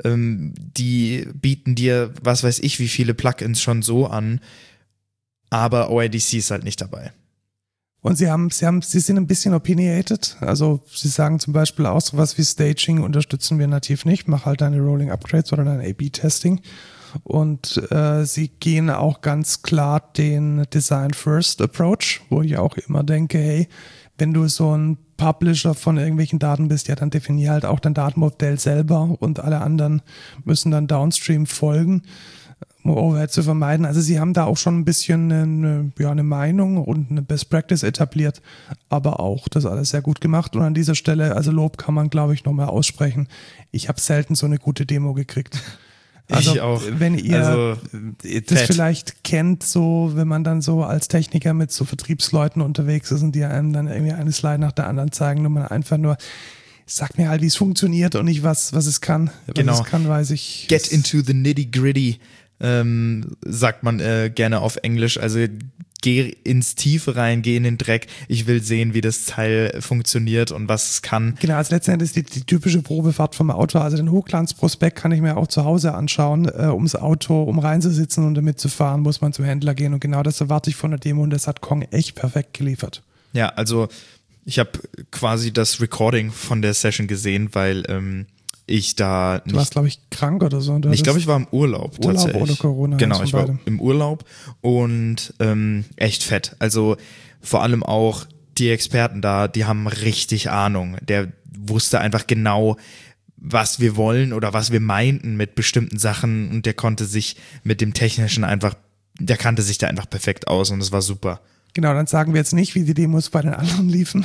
die bieten dir, was weiß ich, wie viele Plugins schon so an, aber OIDC ist halt nicht dabei. Und sie sind ein bisschen opinionated, also sie sagen zum Beispiel auch sowas wie Staging unterstützen wir nativ nicht, mach halt deine Rolling Upgrades oder dein A/B-Testing. Und sie gehen auch ganz klar den Design First Approach, wo ich auch immer denke, hey, wenn du so ein Publisher von irgendwelchen Daten bist, ja, dann definier halt auch dein Datenmodell selber und alle anderen müssen dann downstream folgen, um Overhead zu vermeiden. Also sie haben da auch schon ein bisschen eine Meinung und eine Best Practice etabliert, aber auch das alles sehr gut gemacht. Und an dieser Stelle, also Lob kann man, glaube ich, nochmal aussprechen. Ich habe selten so eine gute Demo gekriegt. Also, ich auch. Wenn ihr das fett. vielleicht kennt, so, wenn man dann so als Techniker mit so Vertriebsleuten unterwegs ist und die einem dann irgendwie eine Slide nach der anderen zeigen und man einfach nur sagt mir halt, wie es funktioniert und nicht, was es kann. Genau. Was es kann, weiß ich. Get into the nitty-gritty, sagt man gerne auf Englisch. Also geh ins Tiefe rein, geh in den Dreck. Ich will sehen, wie das Teil funktioniert und was es kann. Genau, also letztendlich ist die typische Probefahrt vom Auto. Also den Hochglanzprospekt kann ich mir auch zu Hause anschauen, ums Auto, um reinzusitzen und damit zu fahren, muss man zum Händler gehen. Und genau das erwarte ich von der Demo und das hat Kong echt perfekt geliefert. Ja, also ich habe quasi das Recording von der Session gesehen, weil ich da nicht... Du warst, glaube ich, krank oder so. Ich glaube, ich war im Urlaub tatsächlich. Oder Corona. Genau, ich war beide. im Urlaub und echt fett. Also vor allem auch die Experten da, die haben richtig Ahnung. Der wusste einfach genau, was wir wollen oder was wir meinten mit bestimmten Sachen und der konnte sich mit dem Technischen einfach, der kannte sich da einfach perfekt aus und es war super. Genau, dann sagen wir jetzt nicht, wie die Demos bei den anderen liefen.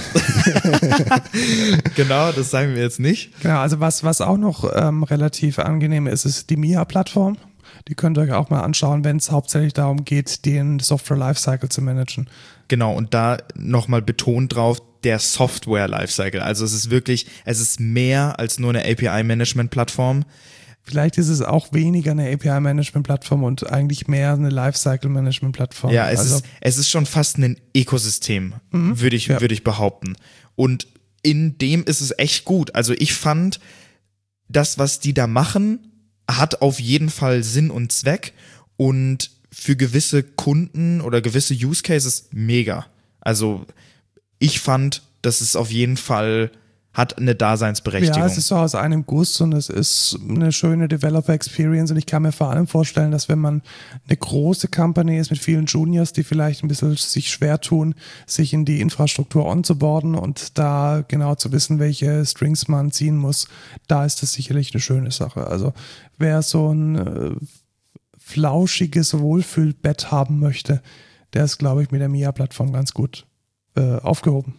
Genau, das sagen wir jetzt nicht. Genau, also was auch noch relativ angenehm ist die MIA-Plattform. Die könnt ihr euch auch mal anschauen, wenn es hauptsächlich darum geht, den Software Lifecycle zu managen. Genau, und da nochmal betont drauf, der Software Lifecycle. Also es ist mehr als nur eine API-Management-Plattform. Vielleicht ist es auch weniger eine API-Management-Plattform und eigentlich mehr eine Lifecycle-Management-Plattform. Ja, es ist schon fast ein Ökosystem, würde ich behaupten. Und in dem ist es echt gut. Also ich fand, das, was die da machen, hat auf jeden Fall Sinn und Zweck und für gewisse Kunden oder gewisse Use Cases mega. Also ich fand, dass es auf jeden Fall hat eine Daseinsberechtigung. Ja, es ist so aus einem Guss und es ist eine schöne Developer-Experience und ich kann mir vor allem vorstellen, dass wenn man eine große Company ist mit vielen Juniors, die vielleicht ein bisschen sich schwer tun, sich in die Infrastruktur onzuboarden und da genau zu wissen, welche Strings man ziehen muss, da ist das sicherlich eine schöne Sache. Also wer so ein flauschiges Wohlfühlbett haben möchte, der ist, glaube ich, mit der MIA-Plattform ganz gut aufgehoben.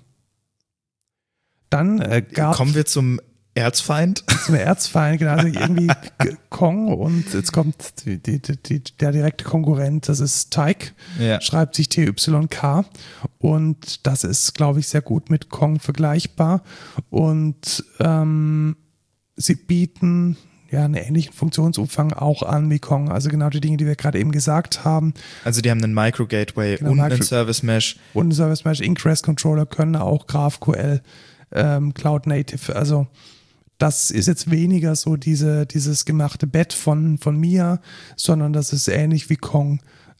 Dann kommen wir zum Erzfeind. Zum Erzfeind, genau. Also irgendwie Kong und jetzt kommt der direkte Konkurrent, das ist Tyke, schreibt sich TYK und das ist, glaube ich, sehr gut mit Kong vergleichbar und sie bieten ja einen ähnlichen Funktionsumfang auch an wie Kong, also genau die Dinge, die wir gerade eben gesagt haben. Also die haben einen Micro-Gateway und einen Service-Mesh. Und einen Service-Mesh, Ingress-Controller können auch GraphQL, Cloud Native, also das ist jetzt weniger so dieses gemachte Bett von MIA, sondern das ist ähnlich wie Kong,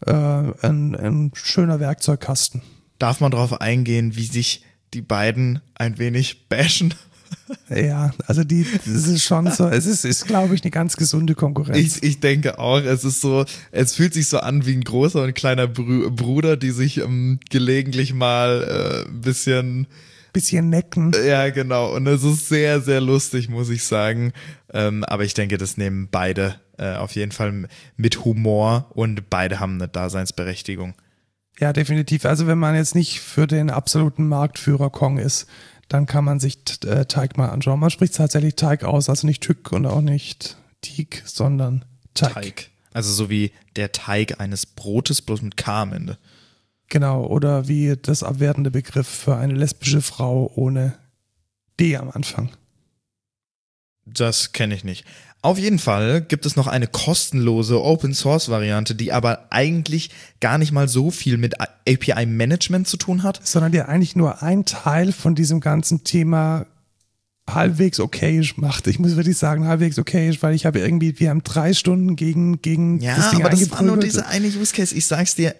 ein schöner Werkzeugkasten. Darf man darauf eingehen, wie sich die beiden ein wenig bashen? Ja, also das ist schon so, es ist glaube ich, eine ganz gesunde Konkurrenz. Ich denke auch, es fühlt sich so an wie ein großer und kleiner Bruder, die sich gelegentlich mal ein bisschen necken. Ja, genau. Und es ist sehr, sehr lustig, muss ich sagen. Aber ich denke, das nehmen beide auf jeden Fall mit Humor und beide haben eine Daseinsberechtigung. Ja, definitiv. Also wenn man jetzt nicht für den absoluten Marktführer Kong ist, dann kann man sich Teig mal anschauen. Man spricht tatsächlich Teig aus, also nicht Tück und auch nicht Teig, sondern Teig. Also so wie der Teig eines Brotes, bloß mit K am Ende. Genau, oder wie das abwertende Begriff für eine lesbische Frau ohne D am Anfang. Das kenne ich nicht. Auf jeden Fall gibt es noch eine kostenlose Open-Source-Variante, die aber eigentlich gar nicht mal so viel mit API-Management zu tun hat. Sondern die eigentlich nur ein Teil von diesem ganzen Thema halbwegs okayisch macht. Ich muss wirklich sagen, halbwegs okayisch, weil wir haben 3 Stunden gegen das Ding aber das war nur dieser eine Use Case. Ich sag's dir,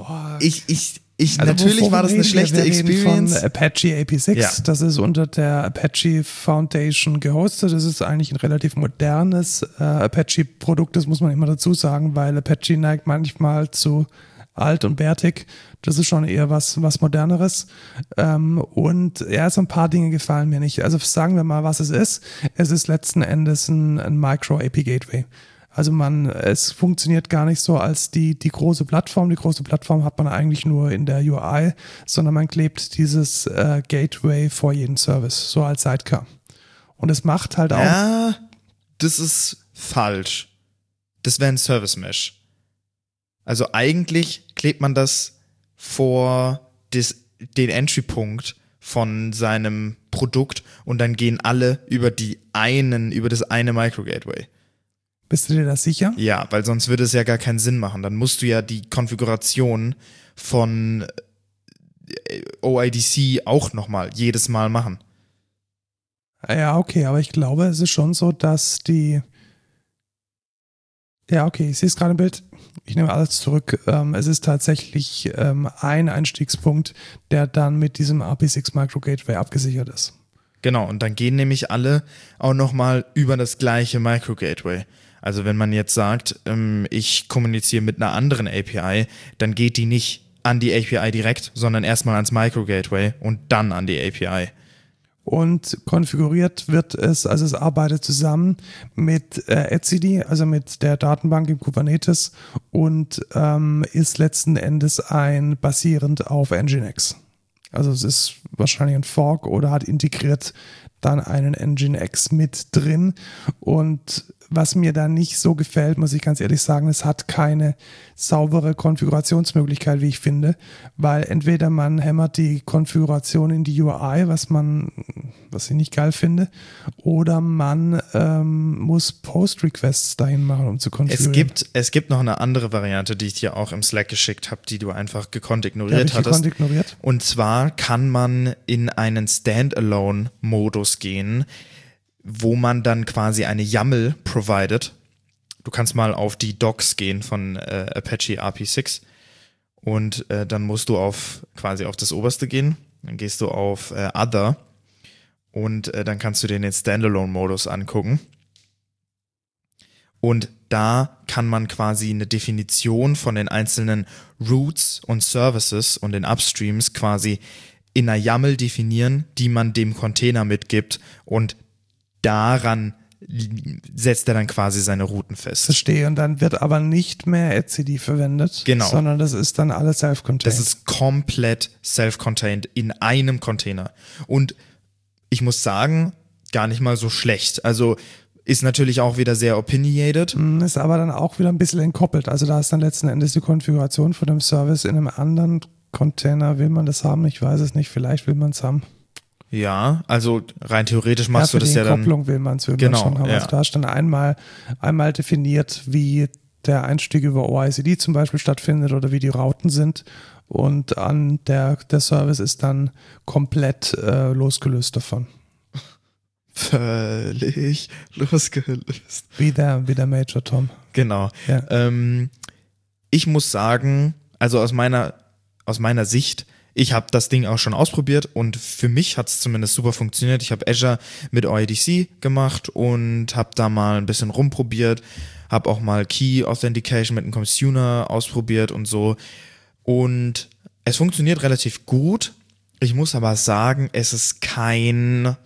also natürlich war das eine schlechte Experience. Von Apache AP6, ja. Das ist unter der Apache Foundation gehostet. Das ist eigentlich ein relativ modernes Apache-Produkt, das muss man immer dazu sagen, weil Apache neigt manchmal zu alt und bärtig. Das ist schon eher was Moderneres. Und so ein paar Dinge gefallen mir nicht. Also sagen wir mal, was es ist. Es ist letzten Endes ein Micro-AP-Gateway. Also es funktioniert gar nicht so als die große Plattform. Die große Plattform hat man eigentlich nur in der UI, sondern man klebt dieses Gateway vor jeden Service, so als Sidecar. Und es macht halt auch... Ja, das ist falsch. Das wäre ein Service Mesh. Also eigentlich klebt man das vor den Entry-Punkt von seinem Produkt und dann gehen alle über das eine Micro-Gateway. Bist du dir da sicher? Ja, weil sonst würde es ja gar keinen Sinn machen. Dann musst du ja die Konfiguration von OIDC auch nochmal jedes Mal machen. Ja, okay, aber ich glaube, es ist schon so, dass ja, okay, ich sehe es gerade im Bild. Ich nehme alles zurück. Es ist tatsächlich ein Einstiegspunkt, der dann mit diesem AP6 Micro Gateway abgesichert ist. Genau, und dann gehen nämlich alle auch nochmal über das gleiche Micro Gateway. Also wenn man jetzt sagt, ich kommuniziere mit einer anderen API, dann geht die nicht an die API direkt, sondern erstmal ans Micro Gateway und dann an die API. Und konfiguriert wird es, also es arbeitet zusammen mit etcd, also mit der Datenbank im Kubernetes und ist letzten Endes basierend auf Nginx. Also es ist wahrscheinlich ein Fork oder hat integriert dann einen Nginx mit drin. Und was mir da nicht so gefällt, muss ich ganz ehrlich sagen, es hat keine saubere Konfigurationsmöglichkeit, wie ich finde, weil entweder man hämmert die Konfiguration in die UI, was ich nicht geil finde, oder man muss Post-Requests dahin machen, um zu konfigurieren. Es gibt noch eine andere Variante, die ich dir auch im Slack geschickt habe, die du einfach gekonnt ignoriert hattest. Und zwar kann man in einen Standalone-Modus gehen, wo man dann quasi eine YAML provided. Du kannst mal auf die Docs gehen von Apache AP6 und dann musst du quasi auf das oberste gehen. Dann gehst du auf Other und dann kannst du dir den Standalone-Modus angucken. Und da kann man quasi eine Definition von den einzelnen Routes und Services und den Upstreams quasi in einer YAML definieren, die man dem Container mitgibt und daran setzt er dann quasi seine Routen fest. Verstehe, und dann wird aber nicht mehr etcd verwendet, genau, sondern das ist dann alles self-contained. Das ist komplett self-contained in einem Container. Und ich muss sagen, gar nicht mal so schlecht. Also ist natürlich auch wieder sehr opinionated. Ist aber dann auch wieder ein bisschen entkoppelt. Also da ist dann letzten Endes die Konfiguration von dem Service in einem anderen Container. Will man das haben? Ich weiß es nicht. Vielleicht will man es haben. Ja, also rein theoretisch machst du das ja dann. Für die Entkopplung will man es schon haben. Ja. Also da ist dann einmal definiert, wie der Einstieg über OICD zum Beispiel stattfindet oder wie die Routen sind. Und der Service ist dann komplett losgelöst davon. Völlig losgelöst. Wie der Major Tom. Genau. Ja. Ich muss sagen, also aus meiner Sicht Ich habe das Ding auch schon ausprobiert und für mich hat es zumindest super funktioniert. Ich habe Azure mit OIDC gemacht und habe da mal ein bisschen rumprobiert, habe auch mal Key Authentication mit einem Consumer ausprobiert und so. Und es funktioniert relativ gut. Ich muss aber sagen, es ist kein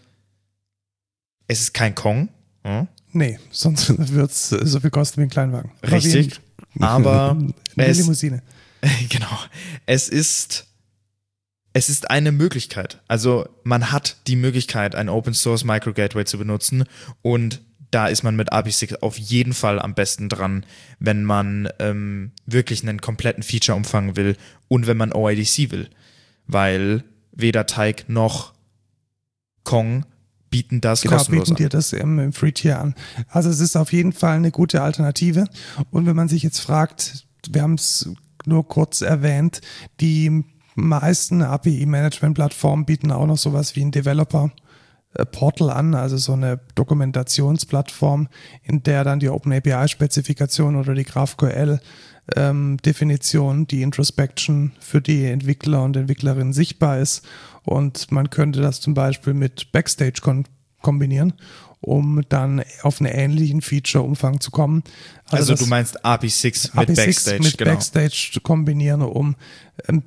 Kong. Hm? Nee, sonst wird es so viel kosten wie ein Kleinwagen. Richtig. Aber eine Limousine. Genau. Es ist eine Möglichkeit. Also man hat die Möglichkeit, ein Open Source Micro Gateway zu benutzen und da ist man mit API6 auf jeden Fall am besten dran, wenn man wirklich einen kompletten Feature-Umfang will und wenn man OIDC will. Weil weder Teig noch Kong bieten das kostenlos bieten dir das im Free-Tier an. Also es ist auf jeden Fall eine gute Alternative. Und wenn man sich jetzt fragt, wir haben es nur kurz erwähnt, die meisten API-Management-Plattformen bieten auch noch sowas wie ein Developer-Portal an, also so eine Dokumentationsplattform, in der dann die OpenAPI-Spezifikation oder die GraphQL-Definition, die Introspection für die Entwickler und Entwicklerinnen sichtbar ist. Und man könnte das zum Beispiel mit Backstage kombinieren, um dann auf einen ähnlichen Feature-Umfang zu kommen. Also du meinst API6 mit Backstage, mit genau. Backstage zu kombinieren, um eine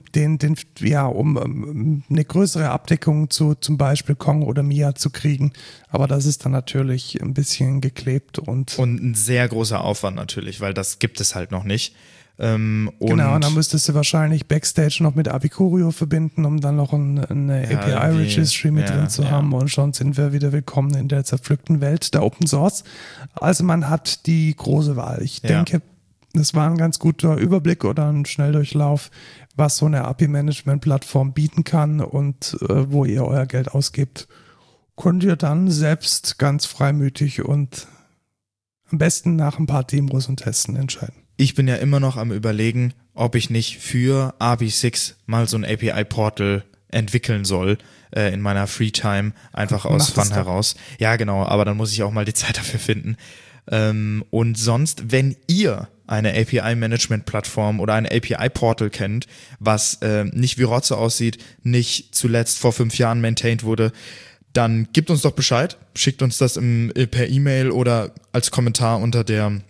größere Abdeckung zu zum Beispiel Kong oder Mia zu kriegen. Aber das ist dann natürlich ein bisschen geklebt und ein sehr großer Aufwand natürlich, weil das gibt es halt noch nicht. Genau, und dann müsstest du wahrscheinlich Backstage noch mit Apicurio verbinden, um dann noch eine API-Registry mit drin zu haben, und schon sind wir wieder willkommen in der zerpflückten Welt der Open Source. Also man hat die große Wahl. Ich denke, das war ein ganz guter Überblick oder ein Schnelldurchlauf, was so eine API-Management-Plattform bieten kann und wo ihr euer Geld ausgebt, könnt ihr dann selbst ganz freimütig und am besten nach ein paar Demos und Testen entscheiden. Ich bin ja immer noch am Überlegen, ob ich nicht für API6 mal so ein API-Portal entwickeln soll in meiner Freetime, einfach aus Fun heraus. Ja, genau, aber dann muss ich auch mal die Zeit dafür finden. Und sonst, wenn ihr eine API-Management-Plattform oder ein API-Portal kennt, was nicht wie Rotze aussieht, nicht zuletzt vor 5 Jahren maintained wurde, dann gebt uns doch Bescheid, schickt uns das per E-Mail oder als Kommentar unter der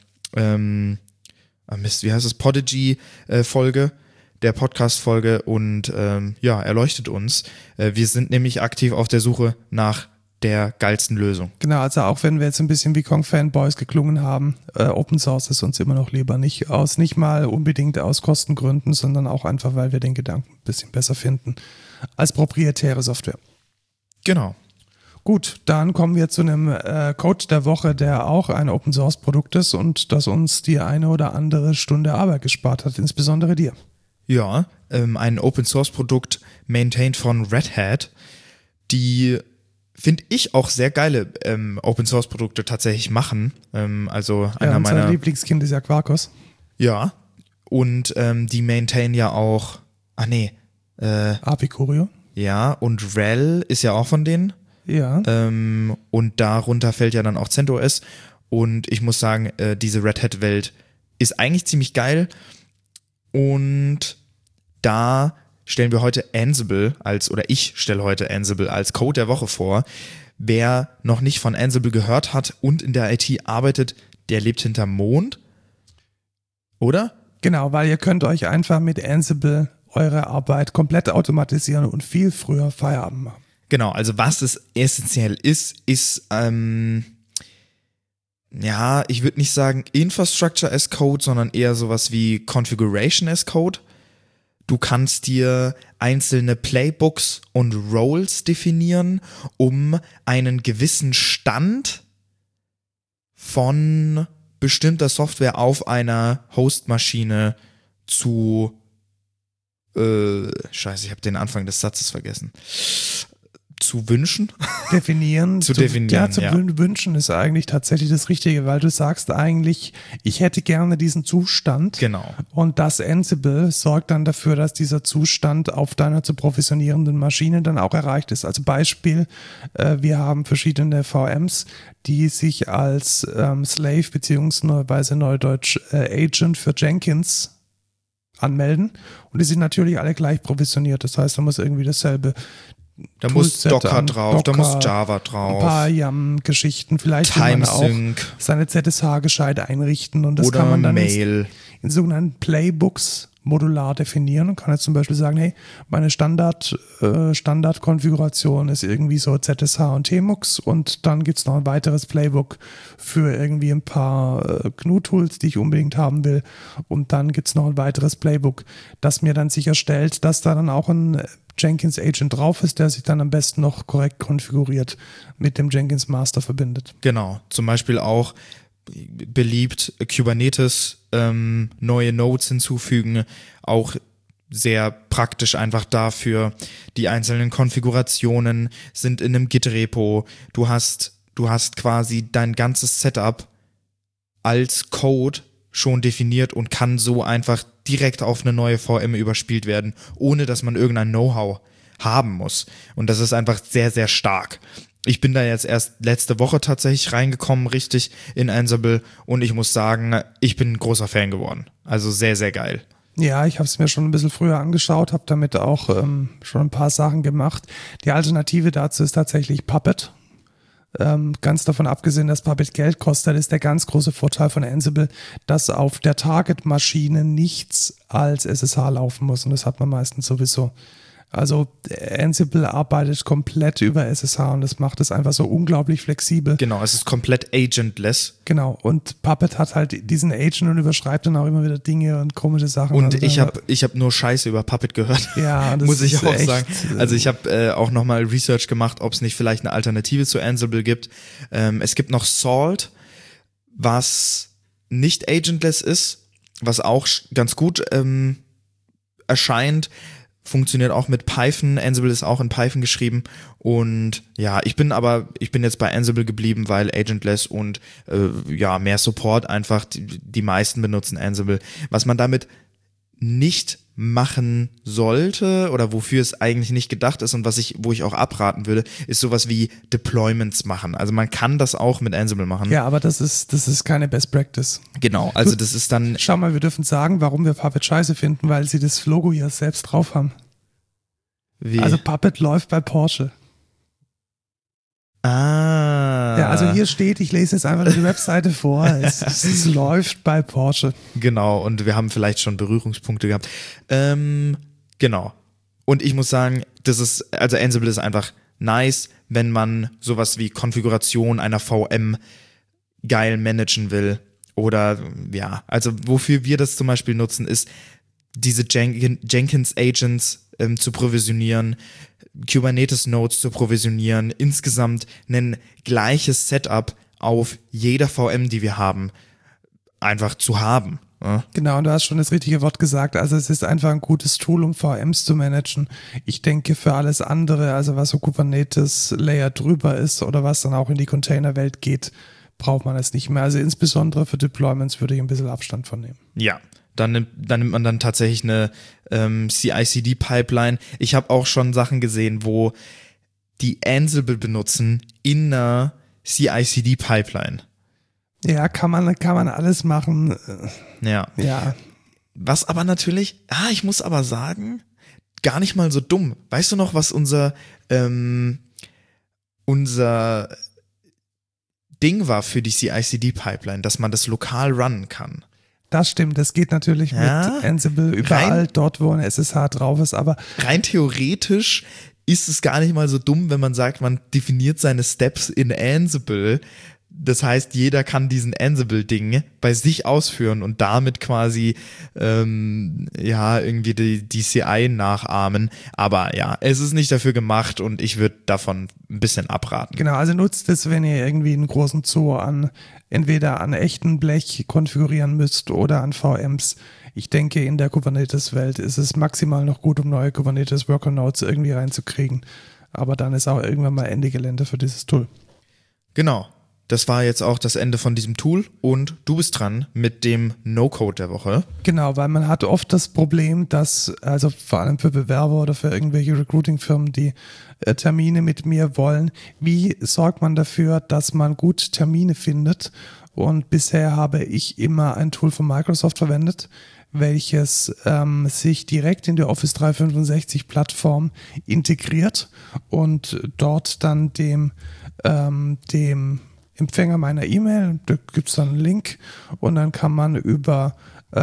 wie heißt es, Podigy-Folge, der Podcast-Folge und erleuchtet uns. Wir sind nämlich aktiv auf der Suche nach der geilsten Lösung. Genau, also auch wenn wir jetzt ein bisschen wie Kong-Fanboys geklungen haben, Open Source ist uns immer noch lieber. Nicht mal unbedingt aus Kostengründen, sondern auch einfach, weil wir den Gedanken ein bisschen besser finden als proprietäre Software. Genau. Gut, dann kommen wir zu einem Code der Woche, der auch ein Open-Source-Produkt ist und das uns die eine oder andere Stunde Arbeit gespart hat, insbesondere dir. Ja, ein Open-Source-Produkt maintained von Red Hat, die, finde ich, auch sehr geile Open-Source-Produkte tatsächlich machen. Also einer meiner Lieblingskind ist ja Quarkus. Ja, und die maintainen ja auch, Apicurio. Ja, und RHEL ist ja auch von denen. Ja. Und darunter fällt ja dann auch CentOS. Und ich muss sagen, diese Red Hat-Welt ist eigentlich ziemlich geil. Und da stellen wir heute Ansible ich stelle heute Ansible als Code der Woche vor. Wer noch nicht von Ansible gehört hat und in der IT arbeitet, der lebt hinterm Mond. Oder? Genau, weil ihr könnt euch einfach mit Ansible eure Arbeit komplett automatisieren und viel früher Feierabend machen. Genau, also was es essentiell ist, ich würde nicht sagen Infrastructure as Code, sondern eher sowas wie Configuration as Code. Du kannst dir einzelne Playbooks und Roles definieren, um einen gewissen Stand von bestimmter Software auf einer Hostmaschine zu ich habe den Anfang des Satzes vergessen. Zu wünschen? Definieren. Definieren. Wünschen ist eigentlich tatsächlich das Richtige, weil du sagst eigentlich, ich hätte gerne diesen Zustand. Genau. Und das Ansible sorgt dann dafür, dass dieser Zustand auf deiner zu provisionierenden Maschine dann auch erreicht ist. Also Beispiel, wir haben verschiedene VMs, die sich als Slave beziehungsweise Neudeutsch Agent für Jenkins anmelden und die sind natürlich alle gleich provisioniert. Das heißt, da muss irgendwie dasselbe Da muss Toolset Docker an, drauf, da Docker, muss Java ein drauf. paar YAM-Geschichten, vielleicht will man auch Timesync seine ZSH gescheit einrichten und das oder kann man dann Mail. in sogenannten Playbooks modular definieren und kann jetzt zum Beispiel sagen, hey, meine Standardkonfiguration ist irgendwie so ZSH und Tmux und dann gibt es noch ein weiteres Playbook für irgendwie ein paar GNU-Tools, die ich unbedingt haben will und dann gibt es noch ein weiteres Playbook, das mir dann sicherstellt, dass da dann auch ein Jenkins Agent drauf ist, der sich dann am besten noch korrekt konfiguriert mit dem Jenkins Master verbindet. Genau, zum Beispiel auch beliebt Kubernetes, neue Nodes hinzufügen, auch sehr praktisch einfach dafür. Die einzelnen Konfigurationen sind in einem Git-Repo. Du hast quasi dein ganzes Setup als Code schon definiert und kann so einfach direkt auf eine neue VM überspielt werden, ohne dass man irgendein Know-how haben muss. Und das ist einfach sehr, sehr stark. Ich bin da jetzt erst letzte Woche tatsächlich reingekommen, richtig in Ansible und ich muss sagen, ich bin ein großer Fan geworden. Also sehr, sehr geil. Ja, ich habe es mir schon ein bisschen früher angeschaut, habe damit auch schon ein paar Sachen gemacht. Die Alternative dazu ist tatsächlich Puppet. Ganz davon abgesehen, dass Puppet Geld kostet, ist der ganz große Vorteil von Ansible, dass auf der Target-Maschine nichts als SSH laufen muss und das hat man meistens sowieso. Also Ansible arbeitet komplett über SSH und das macht es einfach so unglaublich flexibel. Genau, es ist komplett agentless. Genau, und Puppet hat halt diesen Agent und überschreibt dann auch immer wieder Dinge und komische Sachen. Und also ich hab nur Scheiße über Puppet gehört. Ja, das muss ich ist auch echt, sagen. Also ich habe auch nochmal Research gemacht, ob es nicht vielleicht eine Alternative zu Ansible gibt. Es gibt noch Salt, was nicht agentless ist, was auch ganz gut erscheint. Funktioniert auch mit Python. Ansible ist auch in Python geschrieben. Und ja, ich bin jetzt bei Ansible geblieben, weil agentless und mehr Support einfach. Die meisten benutzen Ansible. Was man damit nicht machen sollte oder wofür es eigentlich nicht gedacht ist und wo ich auch abraten würde, ist sowas wie Deployments machen. Also man kann das auch mit Ansible machen. Ja, aber das ist keine Best Practice. Genau, also das ist dann... Schau mal, wir dürfen sagen, warum wir Puppet scheiße finden, weil sie das Logo hier selbst drauf haben. Wie? Also Puppet läuft bei Porsche. Ja, also hier steht, ich lese jetzt einfach die Webseite vor, es läuft bei Porsche. Genau, und wir haben vielleicht schon Berührungspunkte gehabt. Genau. Und ich muss sagen, also Ansible ist einfach nice, wenn man sowas wie Konfiguration einer VM geil managen will. Oder ja, also wofür wir das zum Beispiel nutzen, ist diese Jenkins Agents zu provisionieren, Kubernetes Nodes zu provisionieren, insgesamt ein gleiches Setup auf jeder VM, die wir haben, einfach zu haben. Ja. Genau, und du hast schon das richtige Wort gesagt. Also es ist einfach ein gutes Tool, um VMs zu managen. Ich denke für alles andere, also was so Kubernetes Layer drüber ist oder was dann auch in die Containerwelt geht, braucht man es nicht mehr. Also insbesondere für Deployments würde ich ein bisschen Abstand von nehmen. Ja. Dann nimmt man dann tatsächlich eine CI/CD-Pipeline. Ich habe auch schon Sachen gesehen, wo die Ansible benutzen in einer CI/CD-Pipeline. Ja, kann man alles machen. Ja. Ja. Was aber natürlich, ich muss aber sagen, gar nicht mal so dumm. Weißt du noch, was unser Ding war für die CI/CD-Pipeline, dass man das lokal runnen kann? Das stimmt, das geht natürlich mit Ansible überall, dort wo ein SSH drauf ist, aber rein theoretisch ist es gar nicht mal so dumm, wenn man sagt, man definiert seine Steps in Ansible. Das heißt, jeder kann diesen Ansible-Ding bei sich ausführen und damit quasi irgendwie die CI nachahmen. Aber ja, es ist nicht dafür gemacht und ich würde davon ein bisschen abraten. Genau, also nutzt es, wenn ihr irgendwie einen großen Zoo entweder an echten Blech konfigurieren müsst oder an VMs. Ich denke, in der Kubernetes-Welt ist es maximal noch gut, um neue Kubernetes-Worker-Nodes irgendwie reinzukriegen. Aber dann ist auch irgendwann mal Ende Gelände für dieses Tool. Genau. Das war jetzt auch das Ende von diesem Tool und du bist dran mit dem No-Code der Woche. Genau, weil man hat oft das Problem, dass, also vor allem für Bewerber oder für irgendwelche Recruiting-Firmen, die Termine mit mir wollen, wie sorgt man dafür, dass man gut Termine findet? Und bisher habe ich immer ein Tool von Microsoft verwendet, welches sich direkt in die Office 365 Plattform integriert und dort dann dem Empfänger meiner E-Mail, da gibt es dann einen Link und dann kann man über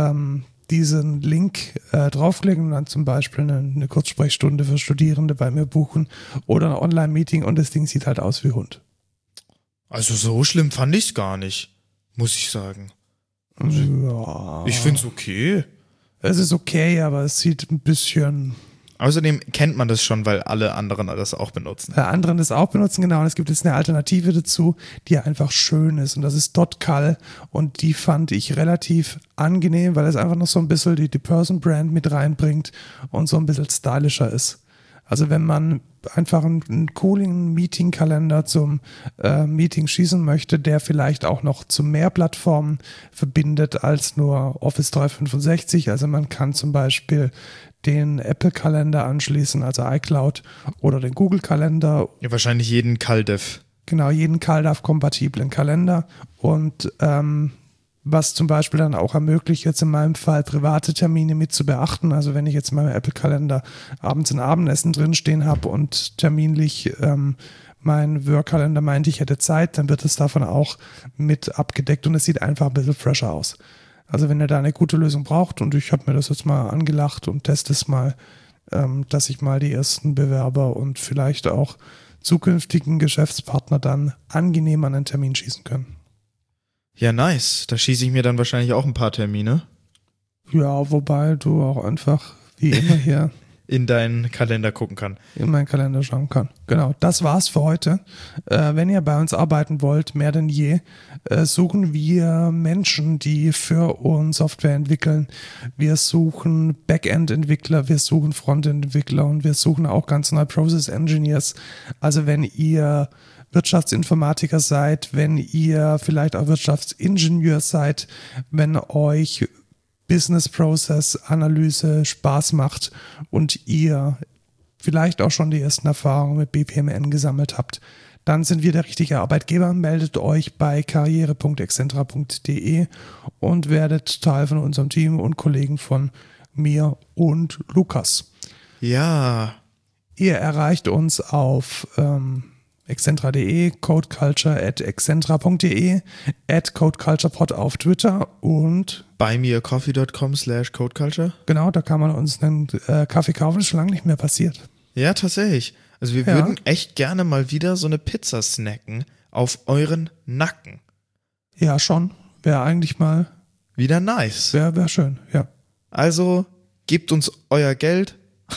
diesen Link draufklicken und dann zum Beispiel eine Kurzsprechstunde für Studierende bei mir buchen oder ein Online-Meeting und das Ding sieht halt aus wie Hund. Also so schlimm fand ich es gar nicht, muss ich sagen. Also, Ja. ich finde es okay. Es ist okay, aber es sieht ein bisschen... Außerdem kennt man das schon, weil alle anderen das auch benutzen. Anderen das auch benutzen, genau. Und es gibt jetzt eine Alternative dazu, die einfach schön ist. Und das ist .cal. Und die fand ich relativ angenehm, weil es einfach noch so ein bisschen die Person-Brand mit reinbringt und so ein bisschen stylischer ist. Also wenn man einfach einen coolen Meeting-Kalender zum Meeting schießen möchte, der vielleicht auch noch zu mehr Plattformen verbindet als nur Office 365. Also man kann zum Beispiel den Apple-Kalender anschließen, also iCloud, oder den Google-Kalender. Ja, wahrscheinlich jeden CalDev. Genau, jeden CalDAV-kompatiblen Kalender. Und was zum Beispiel dann auch ermöglicht, jetzt in meinem Fall private Termine mit zu beachten. Also wenn ich jetzt in meinem Apple-Kalender abends ein Abendessen drinstehen habe und terminlich mein Work-Kalender meinte, ich hätte Zeit, dann wird es davon auch mit abgedeckt und es sieht einfach ein bisschen fresher aus. Also wenn ihr da eine gute Lösung braucht und ich habe mir das jetzt mal angelacht und teste es mal, dass ich mal die ersten Bewerber und vielleicht auch zukünftigen Geschäftspartner dann angenehm an einen Termin schießen können. Ja, nice. Da schieße ich mir dann wahrscheinlich auch ein paar Termine. Ja, wobei du auch einfach wie immer hier in deinen Kalender gucken kann. In meinen Kalender schauen kann. Genau, das war's für heute. Wenn ihr bei uns arbeiten wollt, mehr denn je, suchen wir Menschen, die für uns Software entwickeln. Wir suchen Backend-Entwickler, wir suchen Frontend-Entwickler und wir suchen auch ganz neue Process-Engineers. Also wenn ihr Wirtschaftsinformatiker seid, wenn ihr vielleicht auch Wirtschaftsingenieur seid, wenn euch Business Process Analyse Spaß macht und ihr vielleicht auch schon die ersten Erfahrungen mit BPMN gesammelt habt, dann sind wir der richtige Arbeitgeber. Meldet euch bei karriere.excentra.de und werdet Teil von unserem Team und Kollegen von mir und Lukas. Ja. Ihr erreicht uns auf excentra.de, codeculture@excentra.de, @codeculturepod auf Twitter und buymeacoffee.com/codeculture. Genau, da kann man uns einen Kaffee kaufen, das ist schon lange nicht mehr passiert. Ja, tatsächlich. Also wir würden echt gerne mal wieder so eine Pizza snacken auf euren Nacken. Ja, schon. Wäre eigentlich mal wieder nice. Wäre schön, ja. Also gebt uns euer Geld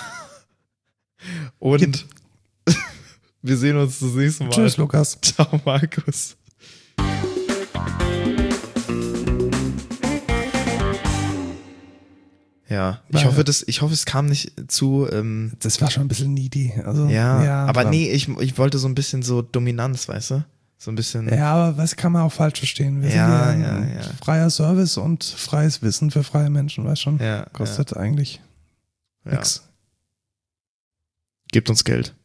und wir sehen uns das nächste Mal. Tschüss, Lukas. Ciao, Markus. Ja, ich hoffe, es kam nicht zu. Das war schon ein bisschen needy. Also, ja, aber nee, ich wollte so ein bisschen so Dominanz, weißt du? So ein bisschen. Ja, aber was kann man auch falsch verstehen? Wir sind ja freier Service und freies Wissen für freie Menschen, weißt schon? Ja, kostet eigentlich nichts. Gebt uns Geld.